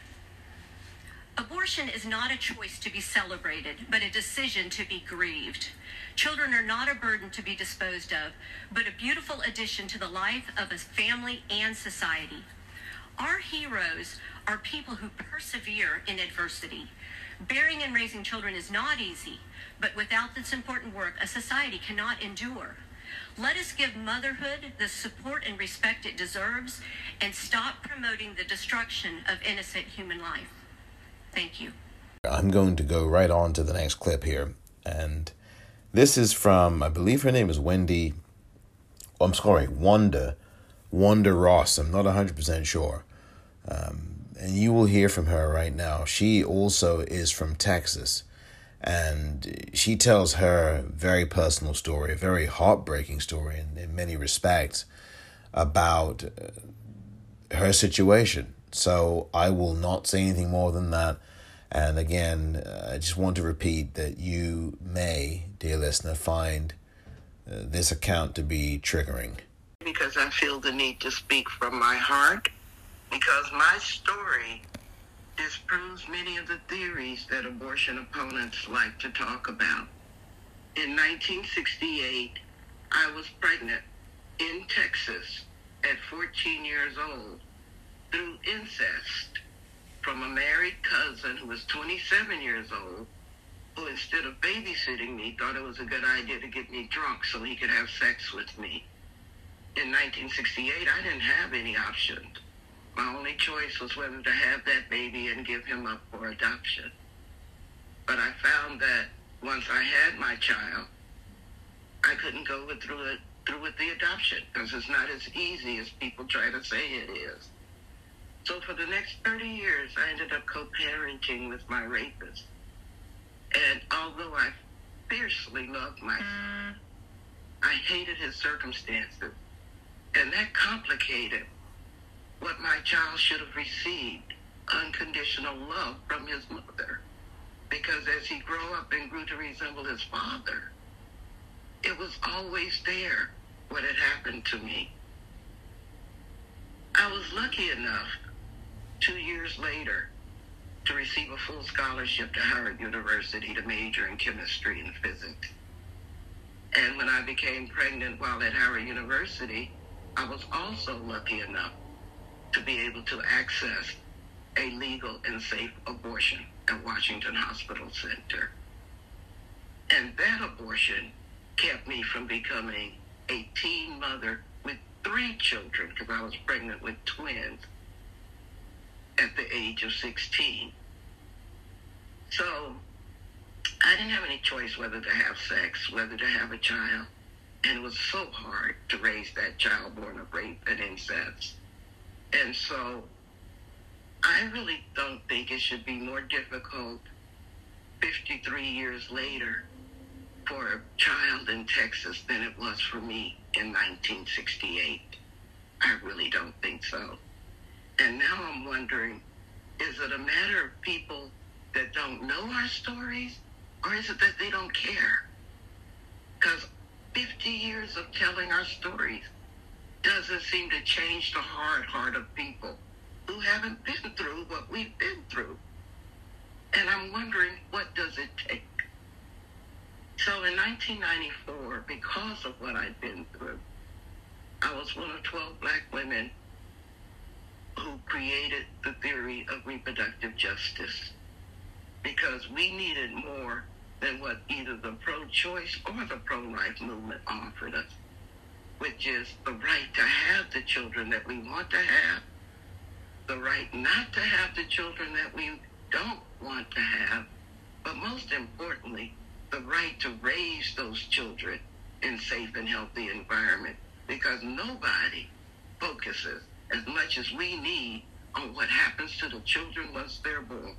F: Abortion is not a choice to be celebrated, but a decision to be grieved. Children are not a burden to be disposed of, but a beautiful addition to the life of a family and society. Our heroes are people who persevere in adversity. Bearing and raising children is not easy, but without this important work, a society cannot endure. Let us give motherhood the support and respect it deserves, and stop promoting the destruction of innocent human life. Thank you.
A: I'm going to go right on to the next clip here. And this is from, I believe her name is Wendy. Oh, I'm sorry, Wanda. Wanda Ross. I'm not one hundred percent sure. Um, and you will hear from her right now. She also is from Texas. And she tells her very personal story, a very heartbreaking story in, in many respects, about uh, her situation. So I will not say anything more than that. And again, I just want to repeat that you may, dear listener, find uh, this account to be triggering.
C: Because I feel the need to speak from my heart, because my story disproves many of the theories that abortion opponents like to talk about. In nineteen sixty-eight, I was pregnant in Texas at fourteen years old through incest from a married cousin who was twenty-seven years old, who instead of babysitting me thought it was a good idea to get me drunk so he could have sex with me. In nineteen sixty-eight, I didn't have any options. My only choice was whether to have that baby and give him up for adoption. But I found that once I had my child, I couldn't go with, through, it, through with the adoption, because it's not as easy as people try to say it is. So for the next thirty years, I ended up co-parenting with my rapist. And although I fiercely loved my son, I hated his circumstances. And that complicated what my child should have received, unconditional love from his mother. Because as he grew up and grew to resemble his father, it was always there what had happened to me. I was lucky enough, two years later, to receive a full scholarship to Howard University to major in chemistry and physics. And when I became pregnant while at Howard University, I was also lucky enough to be able to access a legal and safe abortion at Washington Hospital Center. And that abortion kept me from becoming a teen mother with three children, because I was pregnant with twins at the age of sixteen. So I didn't have any choice whether to have sex, whether to have a child. And it was so hard to raise that child born of rape and incest. And so I really don't think it should be more difficult fifty-three years later for a child in Texas than it was for me in nineteen sixty-eight. I really don't think so. And now I'm wondering, is it a matter of people that don't know our stories,
G: Or is it that they don't care? Because fifty years of telling our stories doesn't seem to change the hard heart of people who haven't been through what we've been through. And I'm wondering, what does it take? So in nineteen ninety-four, because of what I'd been through, I was one of twelve black women who created the theory of reproductive justice, because we needed more than what either the pro-choice or the pro-life movement offered us, which is the right to have the children that we want to have, the right not to have the children that we don't want to have, but most importantly, the right to raise those children in safe and healthy environment, because nobody focuses as much as we need on what happens to the children once they're born.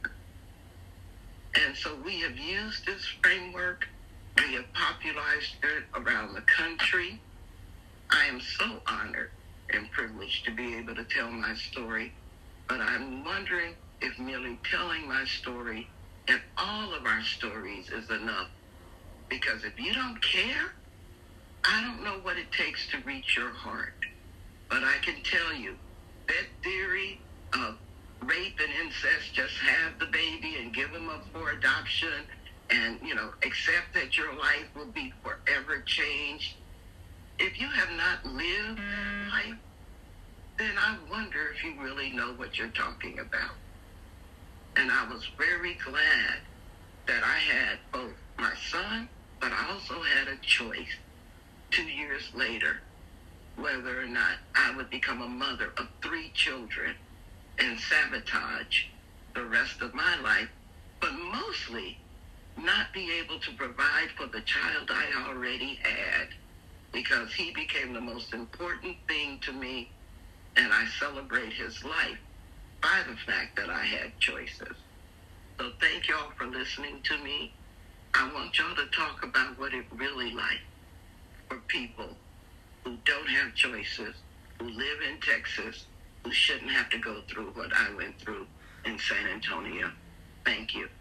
G: And so we have used this framework. We have popularized it around the country. I am so honored and privileged to be able to tell my story, but I'm wondering if merely telling my story and all of our stories is enough. Because if you don't care, I don't know what it takes to reach your heart. But I can tell you, that theory of rape and incest, just have the baby and give them up for adoption and, you know, accept that your life will be forever changed. If you have not lived life, then I wonder if you really know what you're talking about. And I was very glad that I had both my son, but I also had a choice two years later whether or not I would become a mother of three children and sabotage the rest of my life, but mostly not be able to provide for the child I already had, because he became the most important thing to me, and I celebrate his life by the fact that I had choices. So thank y'all for listening to me. I want y'all to talk about what it really like for people who don't have choices, who live in Texas, who shouldn't have to go through what I went through in San Antonio. Thank you.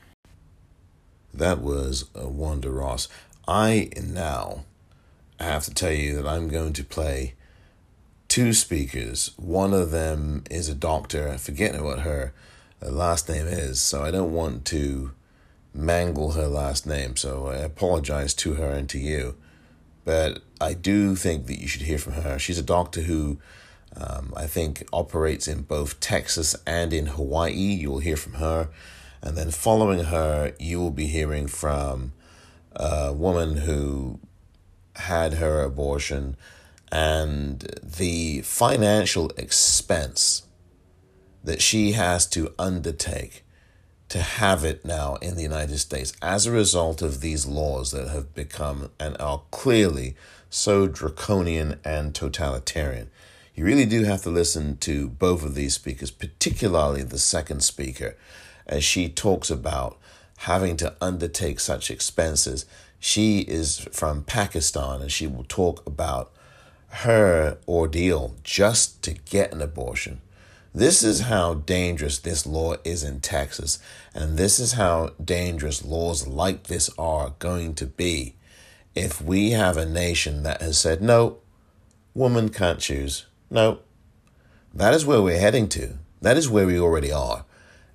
A: That was uh, Wanda Ross. I now have to tell you that I'm going to play two speakers. One of them is a doctor. I'm forgetting what her last name is, so I don't want to mangle her last name, so I apologize to her and to you. But I do think that you should hear from her. She's a doctor who um, I think operates in both Texas and in Hawaii. You'll hear from her. And then following her, you will be hearing from a woman who had her abortion and the financial expense that she has to undertake to have it now in the United States as a result of these laws that have become and are clearly so draconian and totalitarian. You really do have to listen to both of these speakers, particularly the second speaker, as she talks about having to undertake such expenses. She is from Pakistan, and she will talk about her ordeal just to get an abortion. This is how dangerous this law is in Texas, and this is how dangerous laws like this are going to be if we have a nation that has said, no, woman can't choose. No, that is where we're heading to. That is where we already are.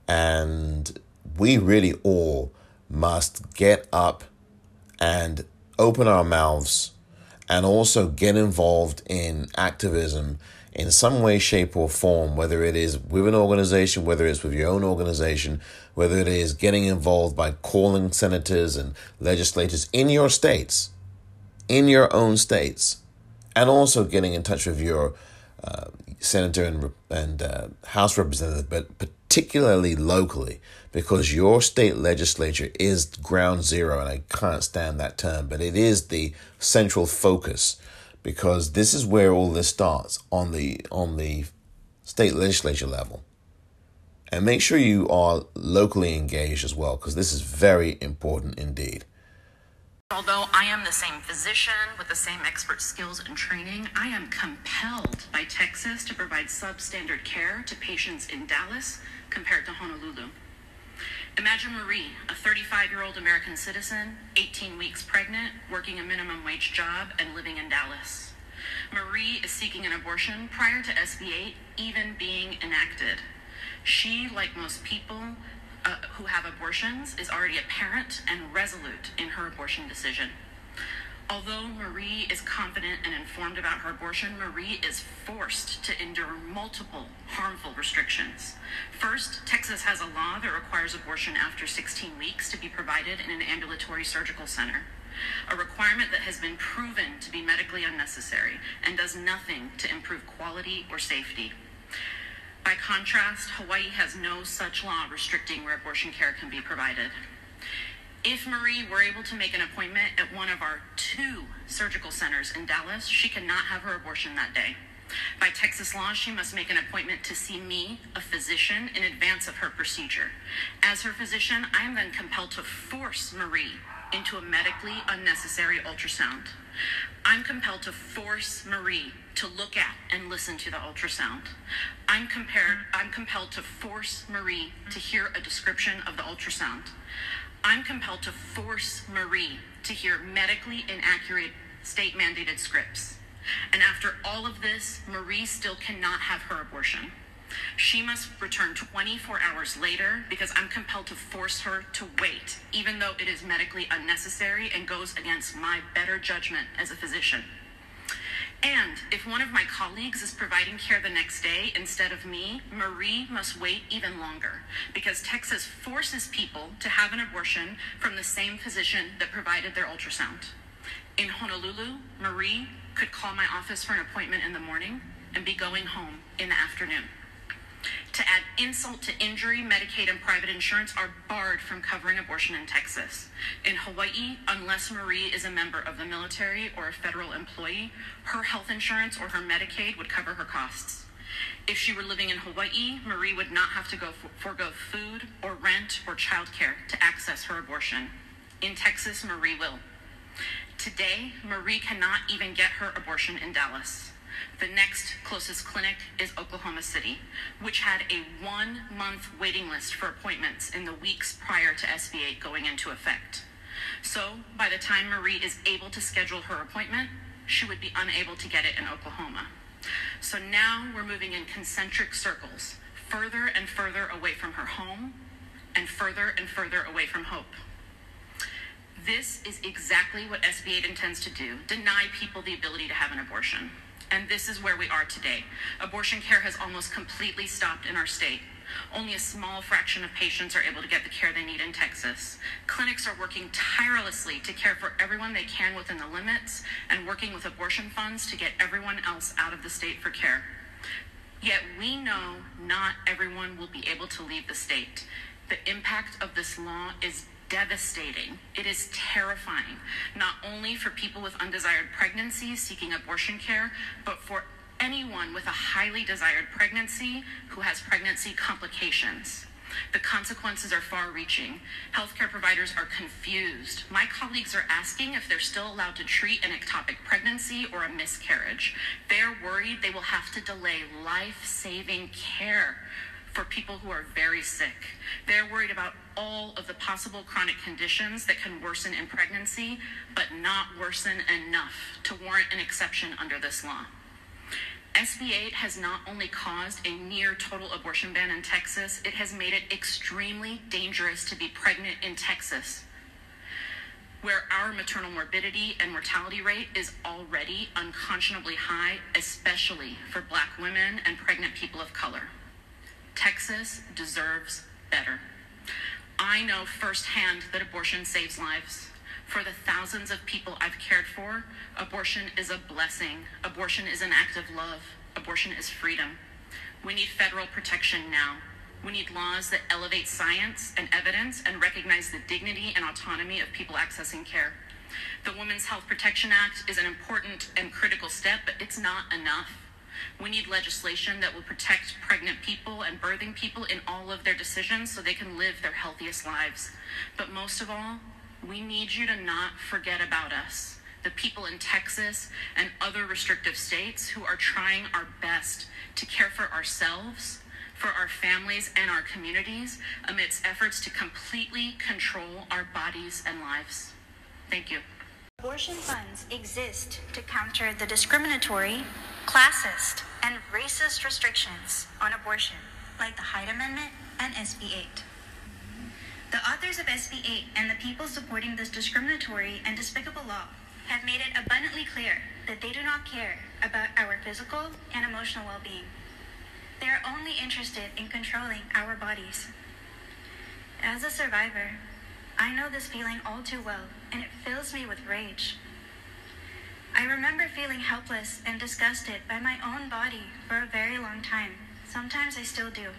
A: And we really all must get up and open our mouths and also get involved in activism in some way, shape, or form, whether it is with an organization, whether it's with your own organization, whether it is getting involved by calling senators and legislators in your states, in your own states, and also getting in touch with your uh, senator and, and uh, House representative, but particularly locally, because your state legislature is ground zero, and I can't stand that term, but it is the central focus, because this is where all this starts, on the on the state legislature level. And make sure you are locally engaged as well, because this is very important indeed.
H: Although I am the same physician with the same expert skills and training, I am compelled by Texas to provide substandard care to patients in Dallas compared to Honolulu. Imagine Marie, a thirty-five-year-old American citizen, eighteen weeks pregnant, working a minimum wage job, and living in Dallas. Marie is seeking an abortion prior to S B eight even being enacted. She, like most people uh, who have abortions, is already a parent and resolute in her abortion decision. Although Marie is confident and informed about her abortion, Marie is forced to endure multiple harmful restrictions. First, Texas has a law that requires abortion after sixteen weeks to be provided in an ambulatory surgical center, a requirement that has been proven to be medically unnecessary and does nothing to improve quality or safety. By contrast, Hawaii has no such law restricting where abortion care can be provided. If Marie were able to make an appointment at one of our two surgical centers in Dallas, she cannot have her abortion that day. By Texas law, she must make an appointment to see me, a physician, in advance of her procedure. As her physician, I am then compelled to force Marie into a medically unnecessary ultrasound. I'm compelled to force Marie to look at and listen to the ultrasound. I'm, compared, I'm compelled to force Marie to hear a description of the ultrasound. I'm compelled to force Marie to hear medically inaccurate state-mandated scripts. And after all of this, Marie still cannot have her abortion. She must return twenty-four hours later because I'm compelled to force her to wait, even though it is medically unnecessary and goes against my better judgment as a physician. And if one of my colleagues is providing care the next day instead of me, Marie must wait even longer because Texas forces people to have an abortion from the same physician that provided their ultrasound. In Honolulu, Marie could call my office for an appointment in the morning and be going home in the afternoon. To add insult to injury, Medicaid and private insurance are barred from covering abortion in Texas. In Hawaii, unless Marie is a member of the military or a federal employee, her health insurance or her Medicaid would cover her costs. If she were living in Hawaii, Marie would not have to go for, forego food or rent or childcare to access her abortion. In Texas, Marie will. Today, Marie cannot even get her abortion in Dallas. The next closest clinic is Oklahoma City, which had a one-month waiting list for appointments in the weeks prior to S B eight going into effect. So, by the time Marie is able to schedule her appointment, she would be unable to get it in Oklahoma. So now we're moving in concentric circles, further and further away from her home, and further and further away from hope. This is exactly what S B eight intends to do, deny people the ability to have an abortion. And this is where we are today. Abortion care has almost completely stopped in our state. Only a small fraction of patients are able to get the care they need in Texas. Clinics are working tirelessly to care for everyone they can within the limits and working with abortion funds to get everyone else out of the state for care. Yet we know not everyone will be able to leave the state. The impact of this law is devastating. It is terrifying, not only for people with undesired pregnancies seeking abortion care, but for anyone with a highly desired pregnancy who has pregnancy complications. The consequences are far-reaching. Healthcare providers are confused. My colleagues are asking if they're still allowed to treat an ectopic pregnancy or a miscarriage. They're worried they will have to delay life-saving care for people who are very sick. They're worried about all of the possible chronic conditions that can worsen in pregnancy, but not worsen enough to warrant an exception under this law. S B eight has not only caused a near total abortion ban in Texas, it has made it extremely dangerous to be pregnant in Texas, where our maternal morbidity and mortality rate is already unconscionably high, especially for Black women and pregnant people of color. Texas deserves better. I know firsthand that abortion saves lives. For the thousands of people I've cared for, abortion is a blessing. Abortion is an act of love. Abortion is freedom. We need federal protection now. We need laws that elevate science and evidence and recognize the dignity and autonomy of people accessing care. The Women's Health Protection Act is an important and critical step, but it's not enough. We need legislation that will protect pregnant people and birthing people in all of their decisions so they can live their healthiest lives. But most of all, we need you to not forget about us, the people in Texas and other restrictive states who are trying our best to care for ourselves, for our families and our communities amidst efforts to completely control our bodies and lives. Thank you.
I: Abortion funds exist to counter the discriminatory, classist, and racist restrictions on abortion, like the Hyde Amendment and S B eight. The authors of S B eight and the people supporting this discriminatory and despicable law have made it abundantly clear that they do not care about our physical and emotional well-being. They are only interested in controlling our bodies. As a survivor, I know this feeling all too well, and it fills me with rage. I remember feeling helpless and disgusted by my own body for a very long time. Sometimes I still do.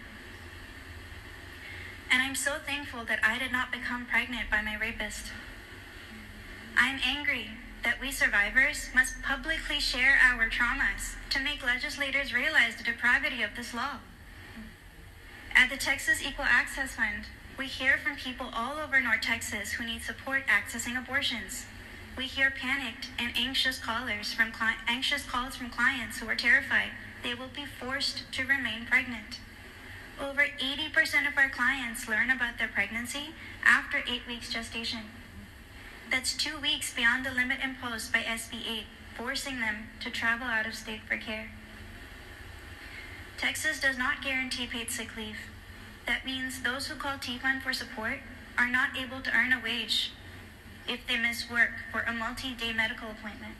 I: And I'm so thankful that I did not become pregnant by my rapist. I'm angry that we survivors must publicly share our traumas to make legislators realize the depravity of this law. At the Texas Equal Access Fund, we hear from people all over North Texas who need support accessing abortions. We hear panicked and anxious callers from cli- anxious calls from clients who are terrified they will be forced to remain pregnant. Over eighty percent of our clients learn about their pregnancy after eight weeks gestation. That's two weeks beyond the limit imposed by S B eight, forcing them to travel out of state for care. Texas does not guarantee paid sick leave. That means those who call T-Fund for support are not able to earn a wage if they miss work for a multi-day medical appointment.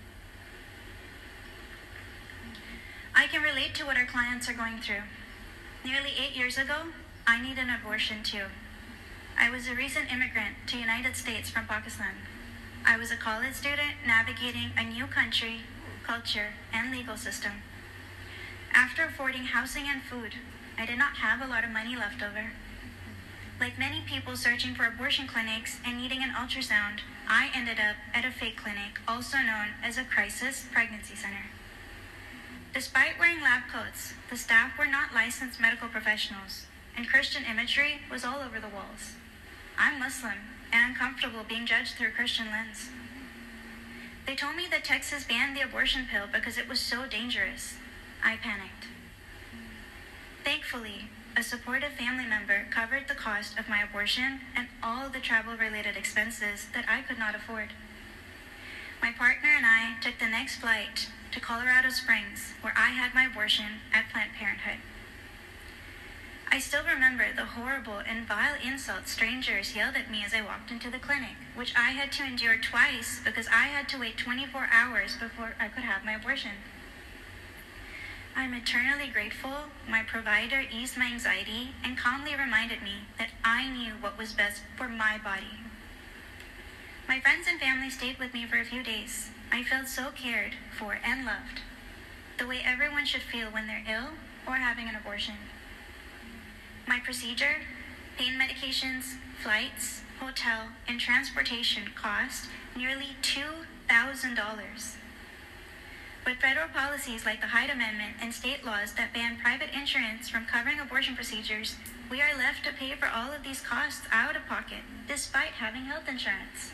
I: I can relate to what our clients are going through. Nearly eight years ago, I needed an abortion too. I was a recent immigrant to the United States from Pakistan. I was a college student navigating a new country, culture, and legal system. After affording housing and food, I did not have a lot of money left over. Like many people searching for abortion clinics and needing an ultrasound, I ended up at a fake clinic, also known as a crisis pregnancy center. Despite wearing lab coats, the staff were not licensed medical professionals, and Christian imagery was all over the walls. I'm Muslim and uncomfortable being judged through a Christian lens. They told me that Texas banned the abortion pill because it was so dangerous. I panicked. Thankfully, a supportive family member covered the cost of my abortion and all the travel-related expenses that I could not afford. My partner and I took the next flight to Colorado Springs, where I had my abortion at Planned Parenthood. I still remember the horrible and vile insults strangers yelled at me as I walked into the clinic, which I had to endure twice because I had to wait twenty-four hours before I could have my abortion. I'm eternally grateful my provider eased my anxiety and calmly reminded me that I knew what was best for my body. My friends and family stayed with me for a few days. I felt so cared for and loved, the way everyone should feel when they're ill or having an abortion. My procedure, pain medications, flights, hotel, and transportation cost nearly two thousand dollars. But federal policies like the Hyde Amendment and state laws that ban private insurance from covering abortion procedures, we are left to pay for all of these costs out of pocket, despite having health insurance.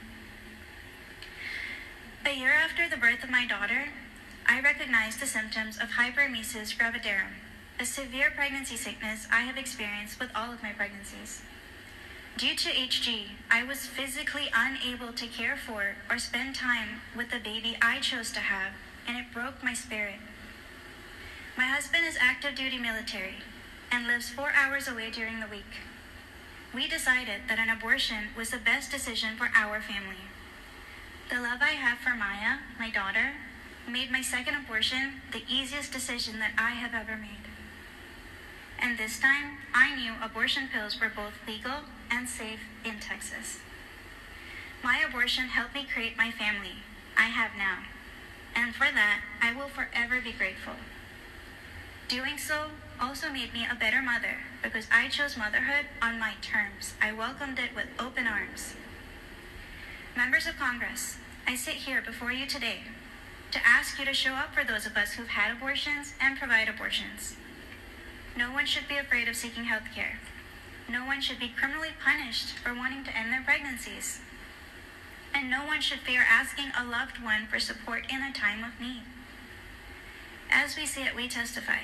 I: A year after the birth of my daughter, I recognized the symptoms of hyperemesis gravidarum, a severe pregnancy sickness I have experienced with all of my pregnancies. Due to H G, I was physically unable to care for or spend time with the baby I chose to have, and it broke my spirit. My husband is active duty military and lives four hours away during the week. We decided that an abortion was the best decision for our family. The love I have for Maya, my daughter, made my second abortion the easiest decision that I have ever made. And this time, I knew abortion pills were both legal and safe in Texas. My abortion helped me create my family I have now, and for that, I will forever be grateful. Doing so also made me a better mother because I chose motherhood on my terms. I welcomed it with open arms. Members of Congress, I sit here before you today to ask you to show up for those of us who've had abortions and provide abortions. No one should be afraid of seeking health care. No one should be criminally punished for wanting to end their pregnancies. And no one should fear asking a loved one for support in a time of need. As we say it, we testify.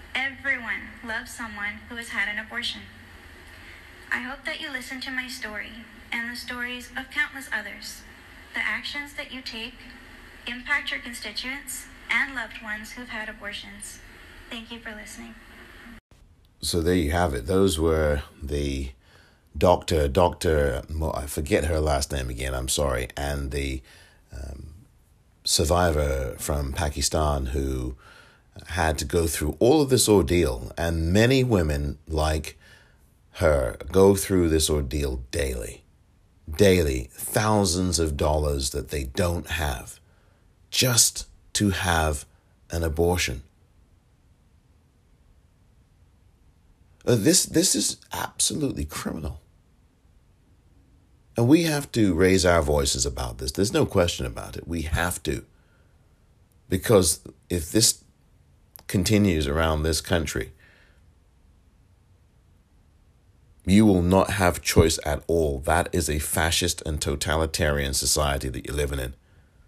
I: Everyone loves someone who has had an abortion. I hope that you listen to my story and the stories of countless others. The actions that you take impact your constituents and loved ones who've had abortions. Thank you for listening.
A: So there you have it. Those were the doctor, Doctor, I forget her last name again, I'm sorry, and the um, survivor from Pakistan who had to go through all of this ordeal. And many women like her go through this ordeal daily. Daily, thousands of dollars that they don't have just to have an abortion. Uh, this this is absolutely criminal. And we have to raise our voices about this. There's no question about it. We have to. Because if this continues around this country, you will not have choice at all. That is a fascist and totalitarian society that you're living in.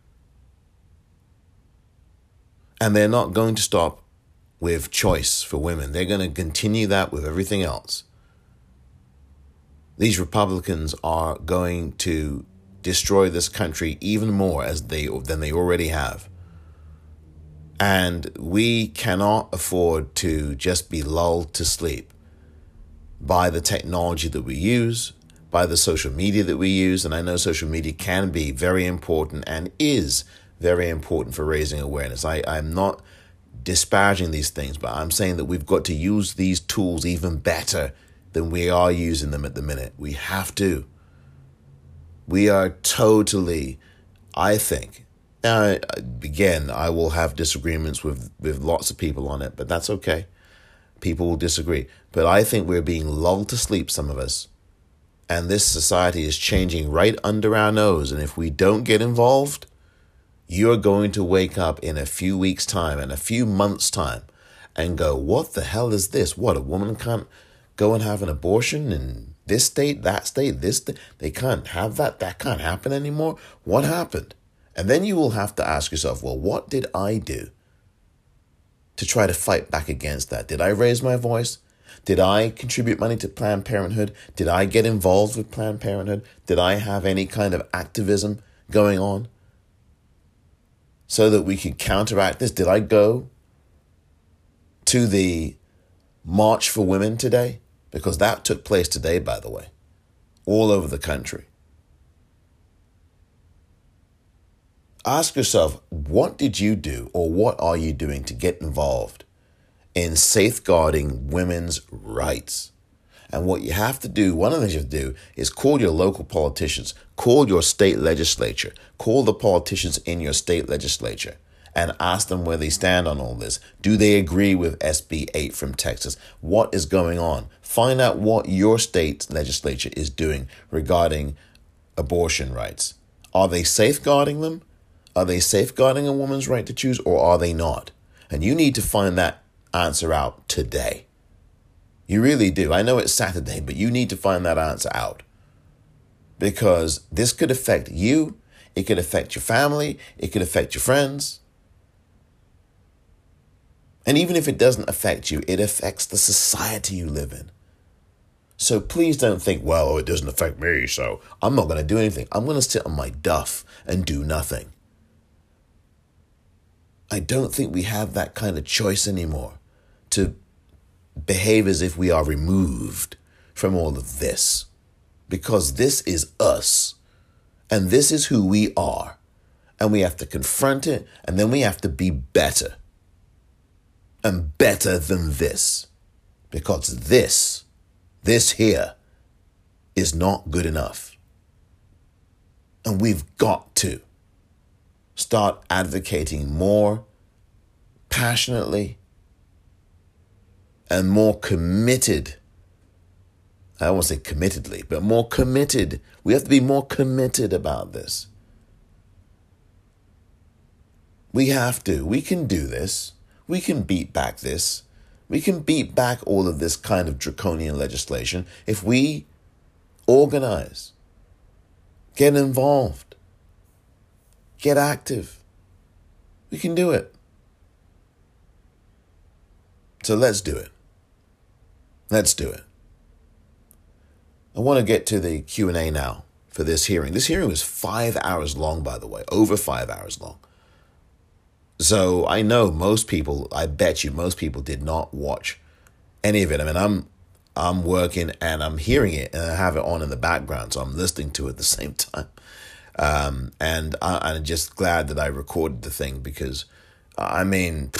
A: And they're not going to stop with choice for women. They're going to continue that with everything else. These Republicans are going to destroy this country even more as they than they already have. And we cannot afford to just be lulled to sleep by the technology that we use, by the social media that we use. And I know social media can be very important and is very important for raising awareness. I, I'm not disparaging these things, but I'm saying that we've got to use these tools even better than we are using them at the minute. We have to. We are totally, I think, uh, again, I will have disagreements with, with lots of people on it, but that's okay. People will disagree. But I think we're being lulled to sleep, some of us. And this society is changing right under our nose. And if we don't get involved, you're going to wake up in a few weeks' time, in a few months' time, and go, what the hell is this? What, a woman can't go and have an abortion in this state, that state, this state? They can't have that? That can't happen anymore? What happened? And then you will have to ask yourself, well, what did I do to try to fight back against that? Did I raise my voice? Did I contribute money to Planned Parenthood? Did I get involved with Planned Parenthood? Did I have any kind of activism going on so that we could counteract this? Did I go to the March for Women today? Because that took place today, by the way, all over the country. Ask yourself, what did you do or what are you doing to get involved in safeguarding women's rights? And what you have to do, one of the things you have to do is call your local politicians, call your state legislature, call the politicians in your state legislature and ask them where they stand on all this. Do they agree with S B eight from Texas? What is going on? Find out what your state legislature is doing regarding abortion rights. Are they safeguarding them? Are they safeguarding a woman's right to choose, or are they not? And you need to find that answer out today. You really do. I know it's Saturday, but you need to find that answer out. Because this could affect you. It could affect your family. It could affect your friends. And even if it doesn't affect you, it affects the society you live in. So please don't think, well, it doesn't affect me, so I'm not going to do anything. I'm going to sit on my duff and do nothing. I don't think we have that kind of choice anymore to behave as if we are removed from all of this. Because this is us. And this is who we are. And we have to confront it, and then we have to be better. And better than this. Because this, this here, is not good enough. And we've got to start advocating more passionately and more committed. I don't want to say committedly, but more committed. We have to be more committed about this. We have to. We can do this. We can beat back this. We can beat back all of this kind of draconian legislation if we organize, get involved, get active. We can do it. So let's do it. Let's do it. I want to get to the Q and A now for this hearing. This hearing was five hours long, by the way, over five hours long. So I know most people, I bet you most people did not watch any of it. I mean, I'm I'm working and I'm hearing it and I have it on in the background, so I'm listening to it at the same time. Um, and I, I'm just glad that I recorded the thing because, I mean,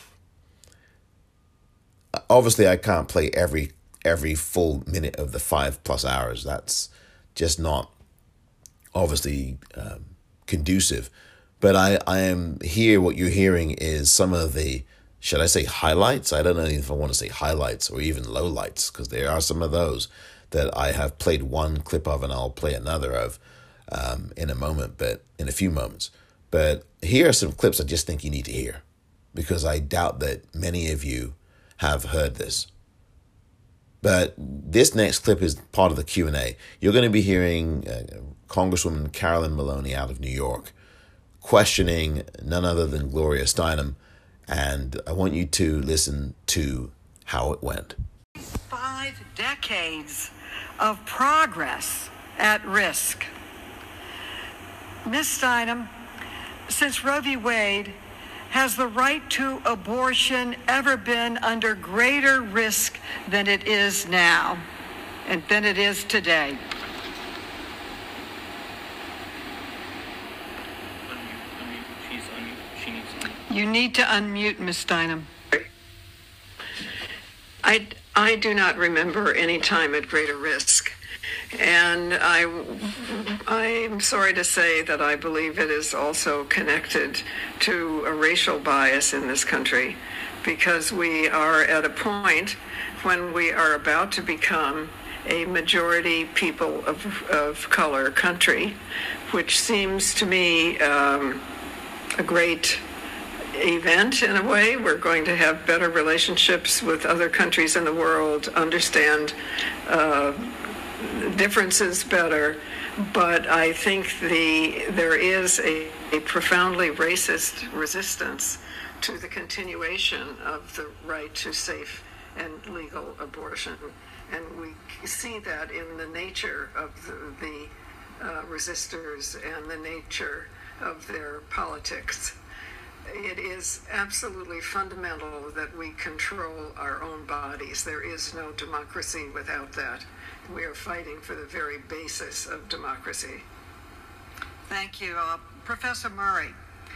A: obviously I can't play every every full minute of the five plus hours. That's just not obviously um, conducive. But I, I am here, what you're hearing is some of the, should I say highlights? I don't know if I want to say highlights or even lowlights, because there are some of those that I have played one clip of and I'll play another of um, in a moment, but in a few moments. But here are some clips I just think you need to hear, because I doubt that many of you have heard this. But this next clip is part of the Q and A. You're going to be hearing uh, Congresswoman Carolyn Maloney out of New York questioning none other than Gloria Steinem, and I want you to listen to how it went.
J: Five decades of progress at risk. Miz Steinem, since Roe v. Wade, has the right to abortion ever been under greater risk than it is now and than it is today? You need to unmute, Miz Steinem.
D: I, I do not remember any time at greater risk. And I, I'm sorry to say that I believe it is also connected to a racial bias in this country, because we are at a point when we are about to become a majority people of, of color country, which seems to me um, a great event in a way. We're going to have better relationships with other countries in the world, understand uh, differences better, but I think the there is a, a profoundly racist resistance to the continuation of the right to safe and legal abortion. And we see that in the nature of the, the uh, resistors and the nature of their politics. It is absolutely fundamental that we control our own bodies. There is no democracy without that. We are fighting for the very basis of democracy.
J: Thank you. Uh, Professor Murray,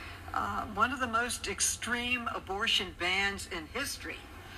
J: uh, one of the most extreme abortion bans in history,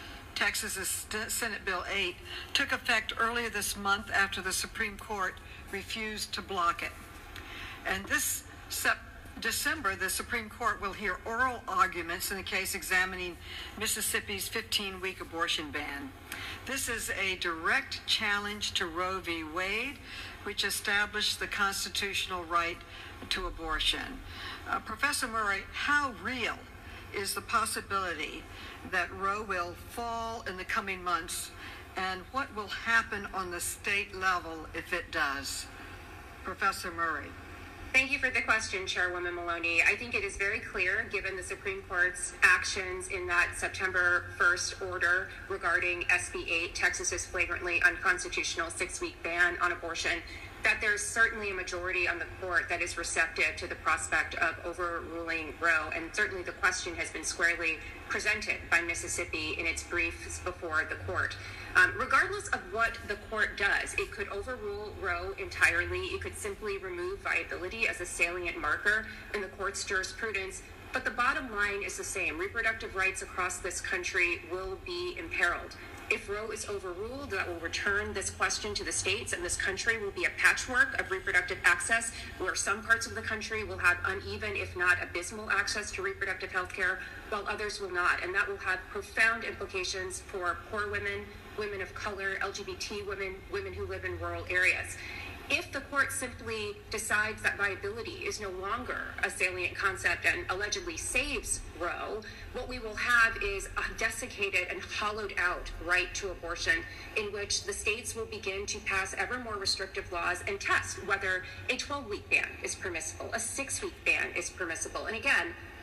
J: Texas's Senate Bill eight, took effect earlier this month after the Supreme Court refused to block it. And this September, December, the Supreme Court will hear oral arguments in the case examining Mississippi's fifteen-week abortion ban. This is a direct challenge to Roe v. Wade, which established the constitutional right to abortion. Uh, Professor Murray, how real is the possibility that Roe will fall in the coming months, and what will happen on the state level if it does? Professor Murray.
E: Thank you for the question, Chairwoman Maloney. I think it is very clear, given the Supreme Court's actions in that September first order regarding S B eight, Texas's flagrantly unconstitutional six-week ban on abortion, that there's certainly a majority on the court that is receptive to the prospect of overruling Roe. And certainly the question has been squarely presented by Mississippi in its briefs before the court. Um, regardless of what the court does, it could overrule Roe entirely. It could simply remove viability as a salient marker in the court's jurisprudence. But the bottom line is the same. Reproductive rights across this country will be imperiled. If Roe is overruled, that will return this question to the states, and this country will be a patchwork of reproductive access, where some parts of the country will have uneven, if not abysmal, access to reproductive health care, while others will not. And that will have profound implications for poor women, women of color, L G B T women, women who live in rural areas. If the court simply decides that viability is no longer a salient concept and allegedly saves Roe, what we will have is a desiccated and hollowed out right to abortion, in which the states will begin to pass ever more restrictive laws and test whether a twelve-week ban is permissible, a six-week ban is permissible. And again,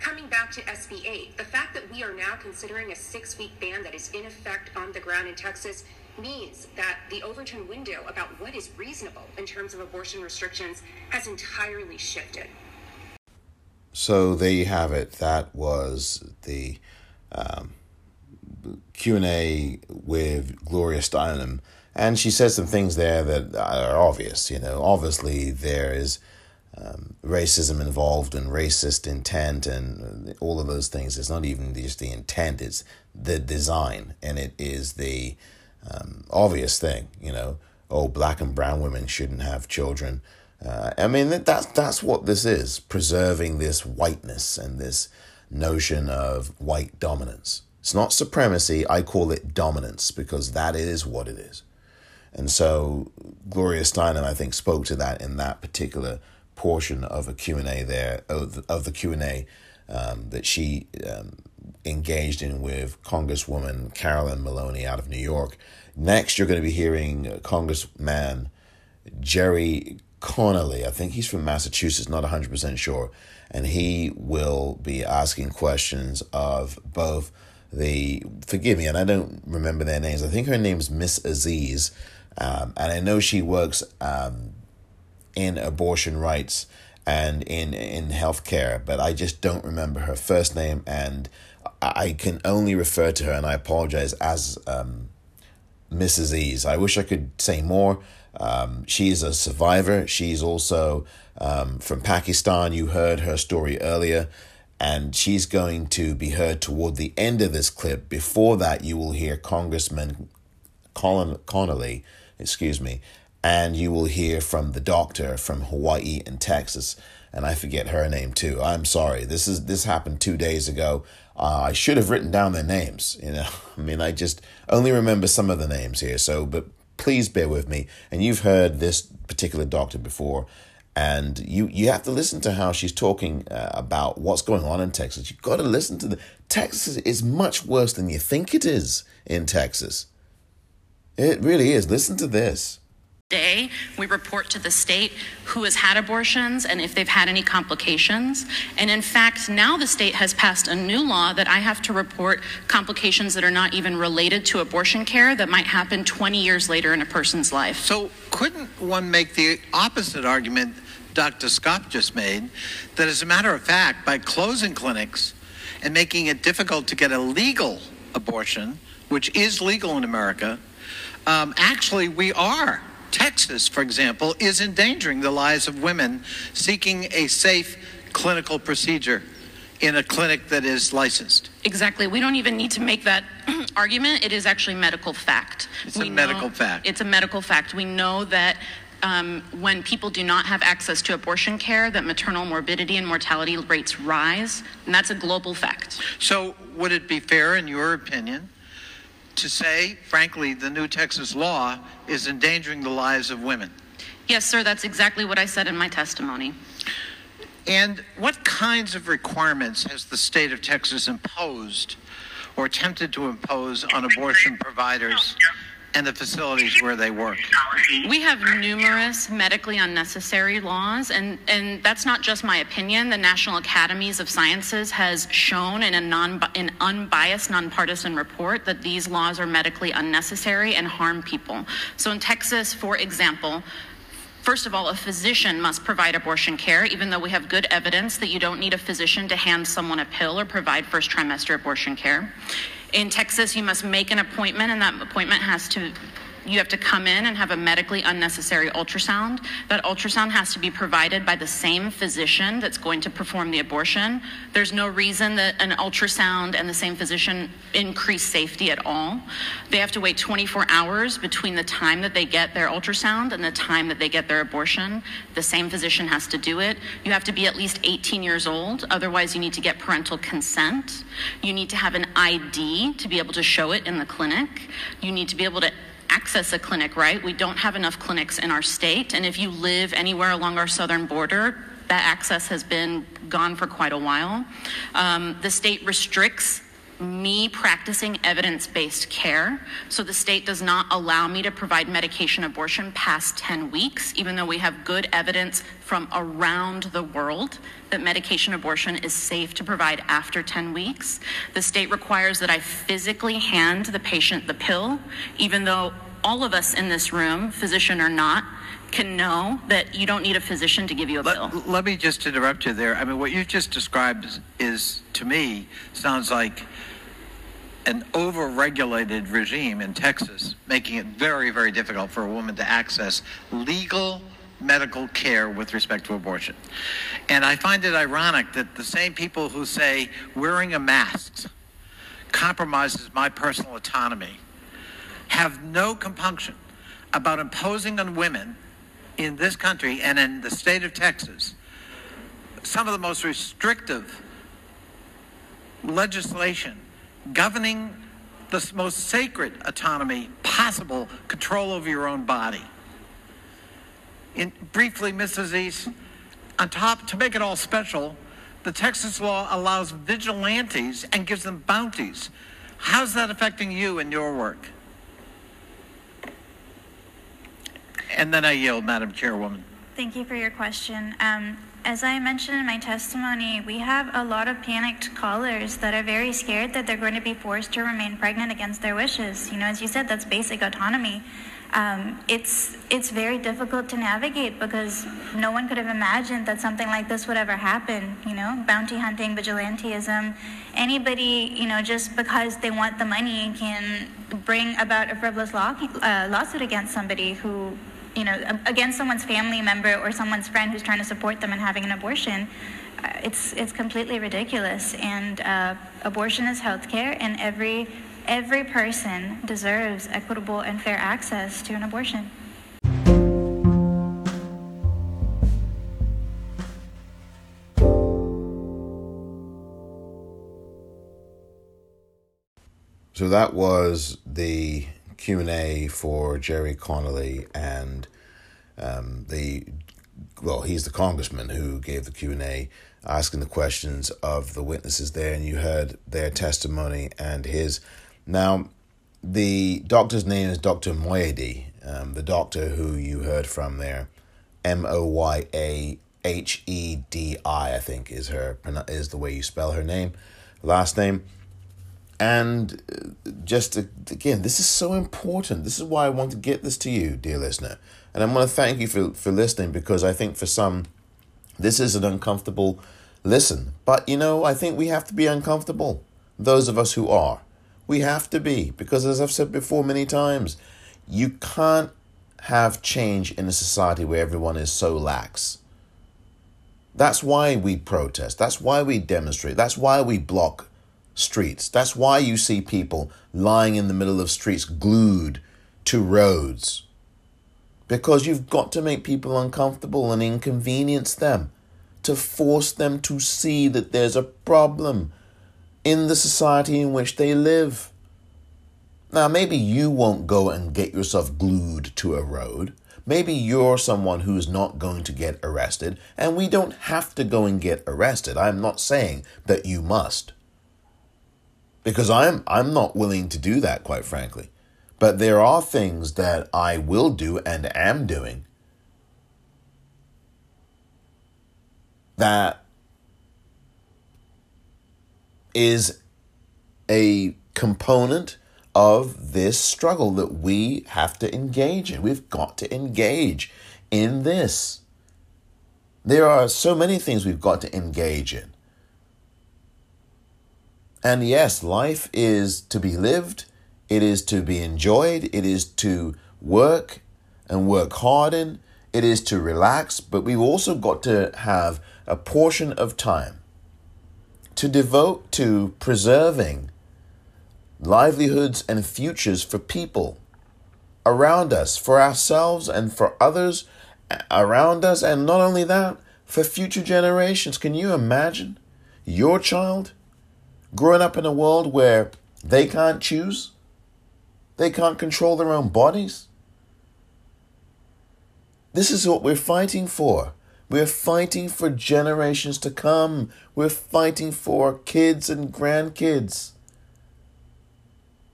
E: coming back to S B eight, the fact that we are now considering a six-week ban that is in effect on the ground in Texas means that the Overton window about what is reasonable in terms of abortion restrictions has entirely shifted.
A: So there you have it. That was the um, Q and A with Gloria Steinem. And she said some things there that are obvious. You know, obviously there is um, racism involved and racist intent and all of those things. It's not even just the intent, it's the design. And it is the um, obvious thing, you know, oh, black and brown women shouldn't have children. Uh, I mean, that's, that's what this is, preserving this whiteness and this notion of white dominance. It's not supremacy. I call it dominance because that is what it is. And so Gloria Steinem, I think, spoke to that in that particular portion of a Q and A there, of the, of the Q and A um, that she um, engaged in with Congresswoman Carolyn Maloney out of New York. Next, you're going to be hearing Congressman Jerry Connolly. I think he's from Massachusetts, not one hundred percent sure. And he will be asking questions of both the, forgive me, and I don't remember their names. I think her name's Miss Aziz. Um, and I know she works um, in abortion rights and in, in healthcare, but I just don't remember her first name. And I can only refer to her, and I apologize, as um, Miss Aziz. I wish I could say more. Um, she's a survivor. She's also um, from Pakistan. You heard her story earlier, and she's going to be heard toward the end of this clip. Before that, you will hear Congressman Colin Connolly, excuse me, and you will hear from the doctor from Hawaii and Texas, and I forget her name too. I'm sorry. This is this happened two days ago. Uh, I should have written down their names. You know, I mean, I just only remember some of the names here. So, but please bear with me. And you've heard this particular doctor before, and you you have to listen to how she's talking uh, about what's going on in Texas. You've got to listen to the Texas is much worse than you think it is in Texas. It really is. Listen to this.
H: Day, we report to the state who has had abortions and if they've had any complications. And in fact, now the state has passed a new law that I have to report complications that are not even related to abortion care that might happen twenty years later in a person's life.
K: So couldn't one make the opposite argument Doctor Scott just made, that as a matter of fact, by closing clinics and making it difficult to get a legal abortion, which is legal in America, um, actually we are. Texas, for example, is endangering the lives of women seeking a safe clinical procedure in a clinic that is licensed.
H: Exactly. We don't even need to make that argument. It is actually medical fact.
K: It's
H: we
K: a medical
H: know,
K: fact.
H: It's a medical fact. We know that um, when people do not have access to abortion care, that maternal morbidity and mortality rates rise, and that's a global fact.
K: So would it be fair, in your opinion, to say, frankly, the new Texas law is endangering the lives of women?
H: Yes, sir, that's exactly what I said in my testimony.
K: And what kinds of requirements has the state of Texas imposed or attempted to impose on abortion providers and the facilities where they work?
H: We have numerous medically unnecessary laws, and, and that's not just my opinion. The National Academies of Sciences has shown in a non, an unbiased, nonpartisan report that these laws are medically unnecessary and harm people. So in Texas, for example, first of all, a physician must provide abortion care, even though we have good evidence that you don't need a physician to hand someone a pill or provide first trimester abortion care. In Texas, you must make an appointment, and that appointment has to, you have to come in and have a medically unnecessary ultrasound. That ultrasound has to be provided by the same physician that's going to perform the abortion. There's no reason that an ultrasound and the same physician increase safety at all. They have to wait twenty-four hours between the time that they get their ultrasound and the time that they get their abortion. The same physician has to do it. You have to be at least eighteen years old. Otherwise, you need to get parental consent. You need to have an I D to be able to show it in the clinic. You need to be able to access a clinic, right? We don't have enough clinics in our state, and if you live anywhere along our southern border, that access has been gone for quite a while. Um, the state restricts me practicing evidence-based care. So the state does not allow me to provide medication abortion past ten weeks, even though we have good evidence from around the world that medication abortion is safe to provide after ten weeks. The state requires that I physically hand the patient the pill, even though all of us in this room, physician or not, can know that you don't need a physician to give you a
K: let,
H: pill.
K: Let me just interrupt you there. I mean, what you've just described is, is to me, sounds like an over-regulated regime in Texas, making it very, very difficult for a woman to access legal medical care with respect to abortion. And I find it ironic that the same people who say wearing a mask compromises my personal autonomy have no compunction about imposing on women in this country and in the state of Texas some of the most restrictive legislation governing the most sacred autonomy possible, control over your own body. In, briefly, Miz Aziz, on top, to make it all special, the Texas law allows vigilantes and gives them bounties. How's that affecting you and your work? And then I yield, Madam Chairwoman.
I: Thank you for your question. Um, as I mentioned in my testimony, we have a lot of panicked callers that are very scared that they're going to be forced to remain pregnant against their wishes. You know, as you said, that's basic autonomy. Um, it's it's very difficult to navigate because no one could have imagined that something like this would ever happen. You know, bounty hunting, vigilantism, anybody, you know, just because they want the money can bring about a frivolous law, uh, lawsuit against somebody who, you know, against someone's family member or someone's friend who's trying to support them in having an abortion. Uh, it's it's completely ridiculous. And uh, abortion is healthcare, and every every person deserves equitable and fair access to an abortion.
A: So that was the Q and A for Gerry Connolly, and um, the well, he's the congressman who gave the Q and A, asking the questions of the witnesses there, and you heard their testimony and his. Now, the doctor's name is Doctor Moyedi, um, the doctor who you heard from there, M O Y A H E D I, I think is her is the way you spell her name, last name. And just to, again, this is so important. This is why I want to get this to you, dear listener. And I want to thank you for, for listening, because I think for some, this is an uncomfortable listen. But, you know, I think we have to be uncomfortable. Those of us who are. We have to be. Because as I've said before many times, you can't have change in a society where everyone is so lax. That's why we protest. That's why we demonstrate. That's why we block streets. That's why you see people lying in the middle of streets glued to roads. Because you've got to make people uncomfortable and inconvenience them to force them to see that there's a problem in the society in which they live. Now, maybe you won't go and get yourself glued to a road. Maybe you're someone who's not going to get arrested, and we don't have to go and get arrested. I'm not saying that you must, because I'm I'm not willing to do that, quite frankly. But there are things that I will do and am doing that is a component of this struggle that we have to engage in. We've got to engage in this. There are so many things we've got to engage in. And yes, life is to be lived. It is to be enjoyed. It is to work and work hard in. It is to relax. But we've also got to have a portion of time to devote to preserving livelihoods and futures for people around us, for ourselves and for others around us. And not only that, for future generations. Can you imagine your child growing up in a world where they can't choose? They can't control their own bodies? This is what we're fighting for. We're fighting for generations to come. We're fighting for kids and grandkids.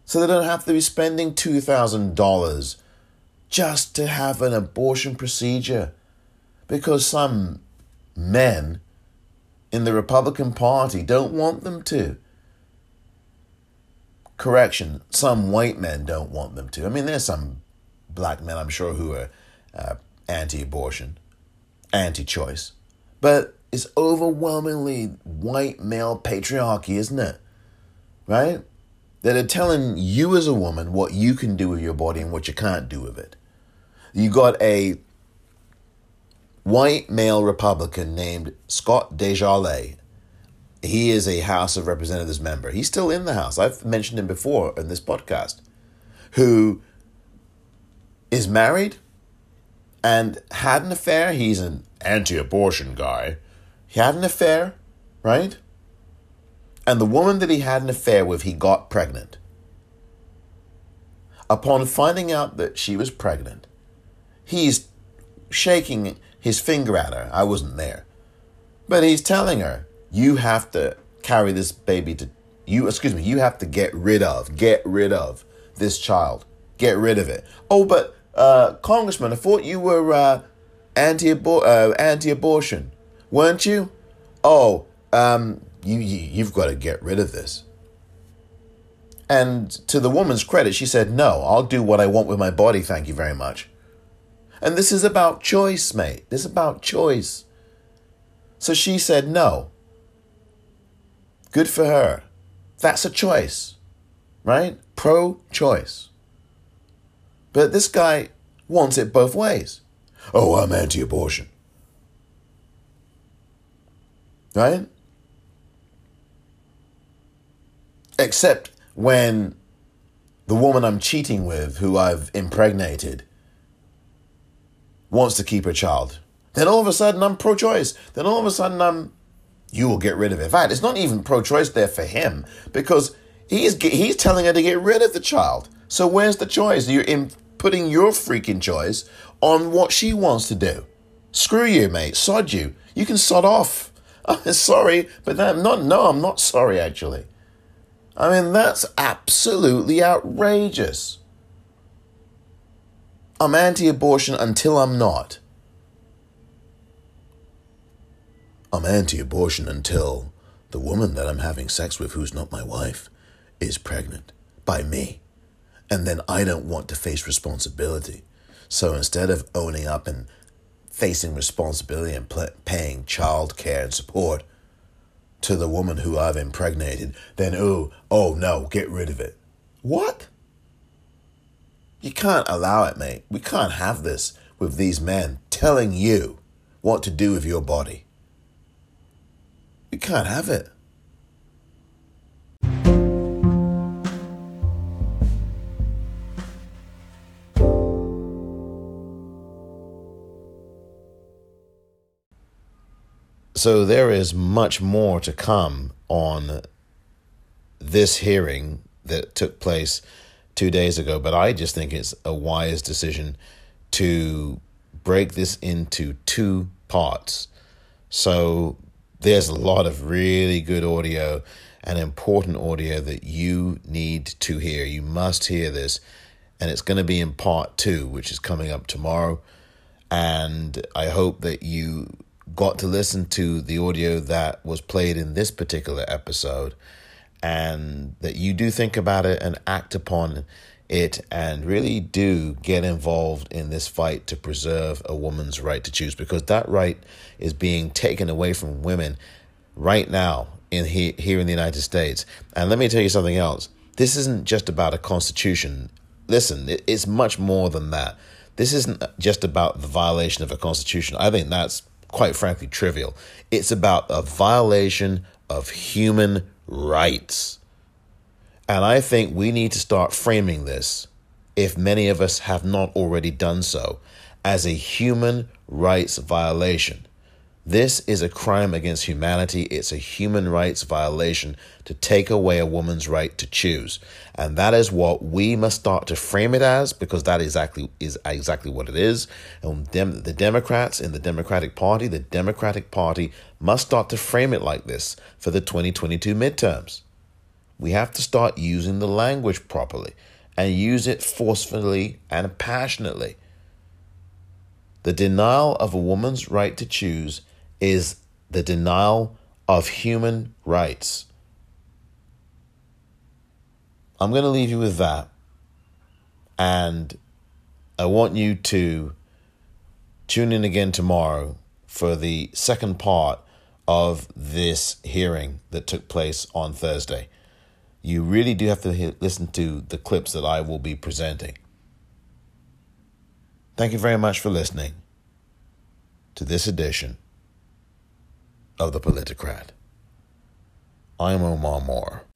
A: so they don't have to be spending two thousand dollars just to have an abortion procedure because some men in the Republican Party don't want them to. Correction, some white men don't want them to. I mean, there's some black men, I'm sure, who are uh, anti-abortion, anti-choice. But it's overwhelmingly white male patriarchy, isn't it? Right? That are telling you as a woman what you can do with your body and what you can't do with it. You got a white male Republican named Scott DesJarlais. He is a House of Representatives member. He's still in the House. I've mentioned him before in this podcast. Who is married and had an affair. He's an anti-abortion guy. He had an affair, right? And the woman that he had an affair with, he got pregnant. Upon finding out that she was pregnant, he's shaking his finger at her. I wasn't there. But he's telling her, you have to carry this baby to, you, excuse me, you have to get rid of, get rid of this child. Get rid of it. Oh, but uh, Congressman, I thought you were uh, anti-abor- uh, anti-abortion, weren't you? Oh, um, you, you, you've got to get rid of this. And to the woman's credit, she said, no, I'll do what I want with my body, thank you very much. And this is about choice, mate. This is about choice. So she said no. Good for her. That's a choice, right? Pro-choice. But this guy wants it both ways. Oh, I'm anti-abortion. Right? Except when the woman I'm cheating with, who I've impregnated, wants to keep her child. Then all of a sudden I'm pro-choice. Then all of a sudden I'm, you will get rid of it. In fact, it's not even pro-choice there for him because he's he's telling her to get rid of the child. So where's the choice? You're in putting your freaking choice on what she wants to do. Screw you, mate. Sod you. You can sod off. I'm sorry, but I'm not, no, I'm not sorry, actually. I mean, that's absolutely outrageous. I'm anti-abortion until I'm not. I'm anti-abortion until the woman that I'm having sex with, who's not my wife, is pregnant by me. And then I don't want to face responsibility. So instead of owning up and facing responsibility and pl- paying child care and support to the woman who I've impregnated, then, oh, oh no, get rid of it. What? You can't allow it, mate. We can't have this with these men telling you what to do with your body. We can't have it. So there is much more to come on this hearing that took place two days ago, but I just think it's a wise decision to break this into two parts. So there's a lot of really good audio and important audio that you need to hear. You must hear this, and it's going to be in part two, which is coming up tomorrow. And I hope that you got to listen to the audio that was played in this particular episode, and that you do think about it and act upon it and really do get involved in this fight to preserve a woman's right to choose, because that right is being taken away from women right now in he, here in the United States. And let me tell you something else. This isn't just about a constitution. Listen, it, it's much more than that. This isn't just about the violation of a constitution. I think that's quite frankly trivial. It's about a violation of human rights. And I think we need to start framing this, if many of us have not already done so, as a human rights violation. This is a crime against humanity. It's a human rights violation to take away a woman's right to choose. And that is what we must start to frame it as, because that exactly is exactly what it is. And dem- the Democrats in the Democratic Party, the Democratic Party must start to frame it like this for the twenty twenty-two midterms. We have to start using the language properly and use it forcefully and passionately. The denial of a woman's right to choose is the denial of human rights. I'm going to leave you with that. And I want you to tune in again tomorrow for the second part of this hearing that took place on Thursday. You really do have to hear, listen to the clips that I will be presenting. Thank you very much for listening to this edition of The Politicrat. I am Omar Moore.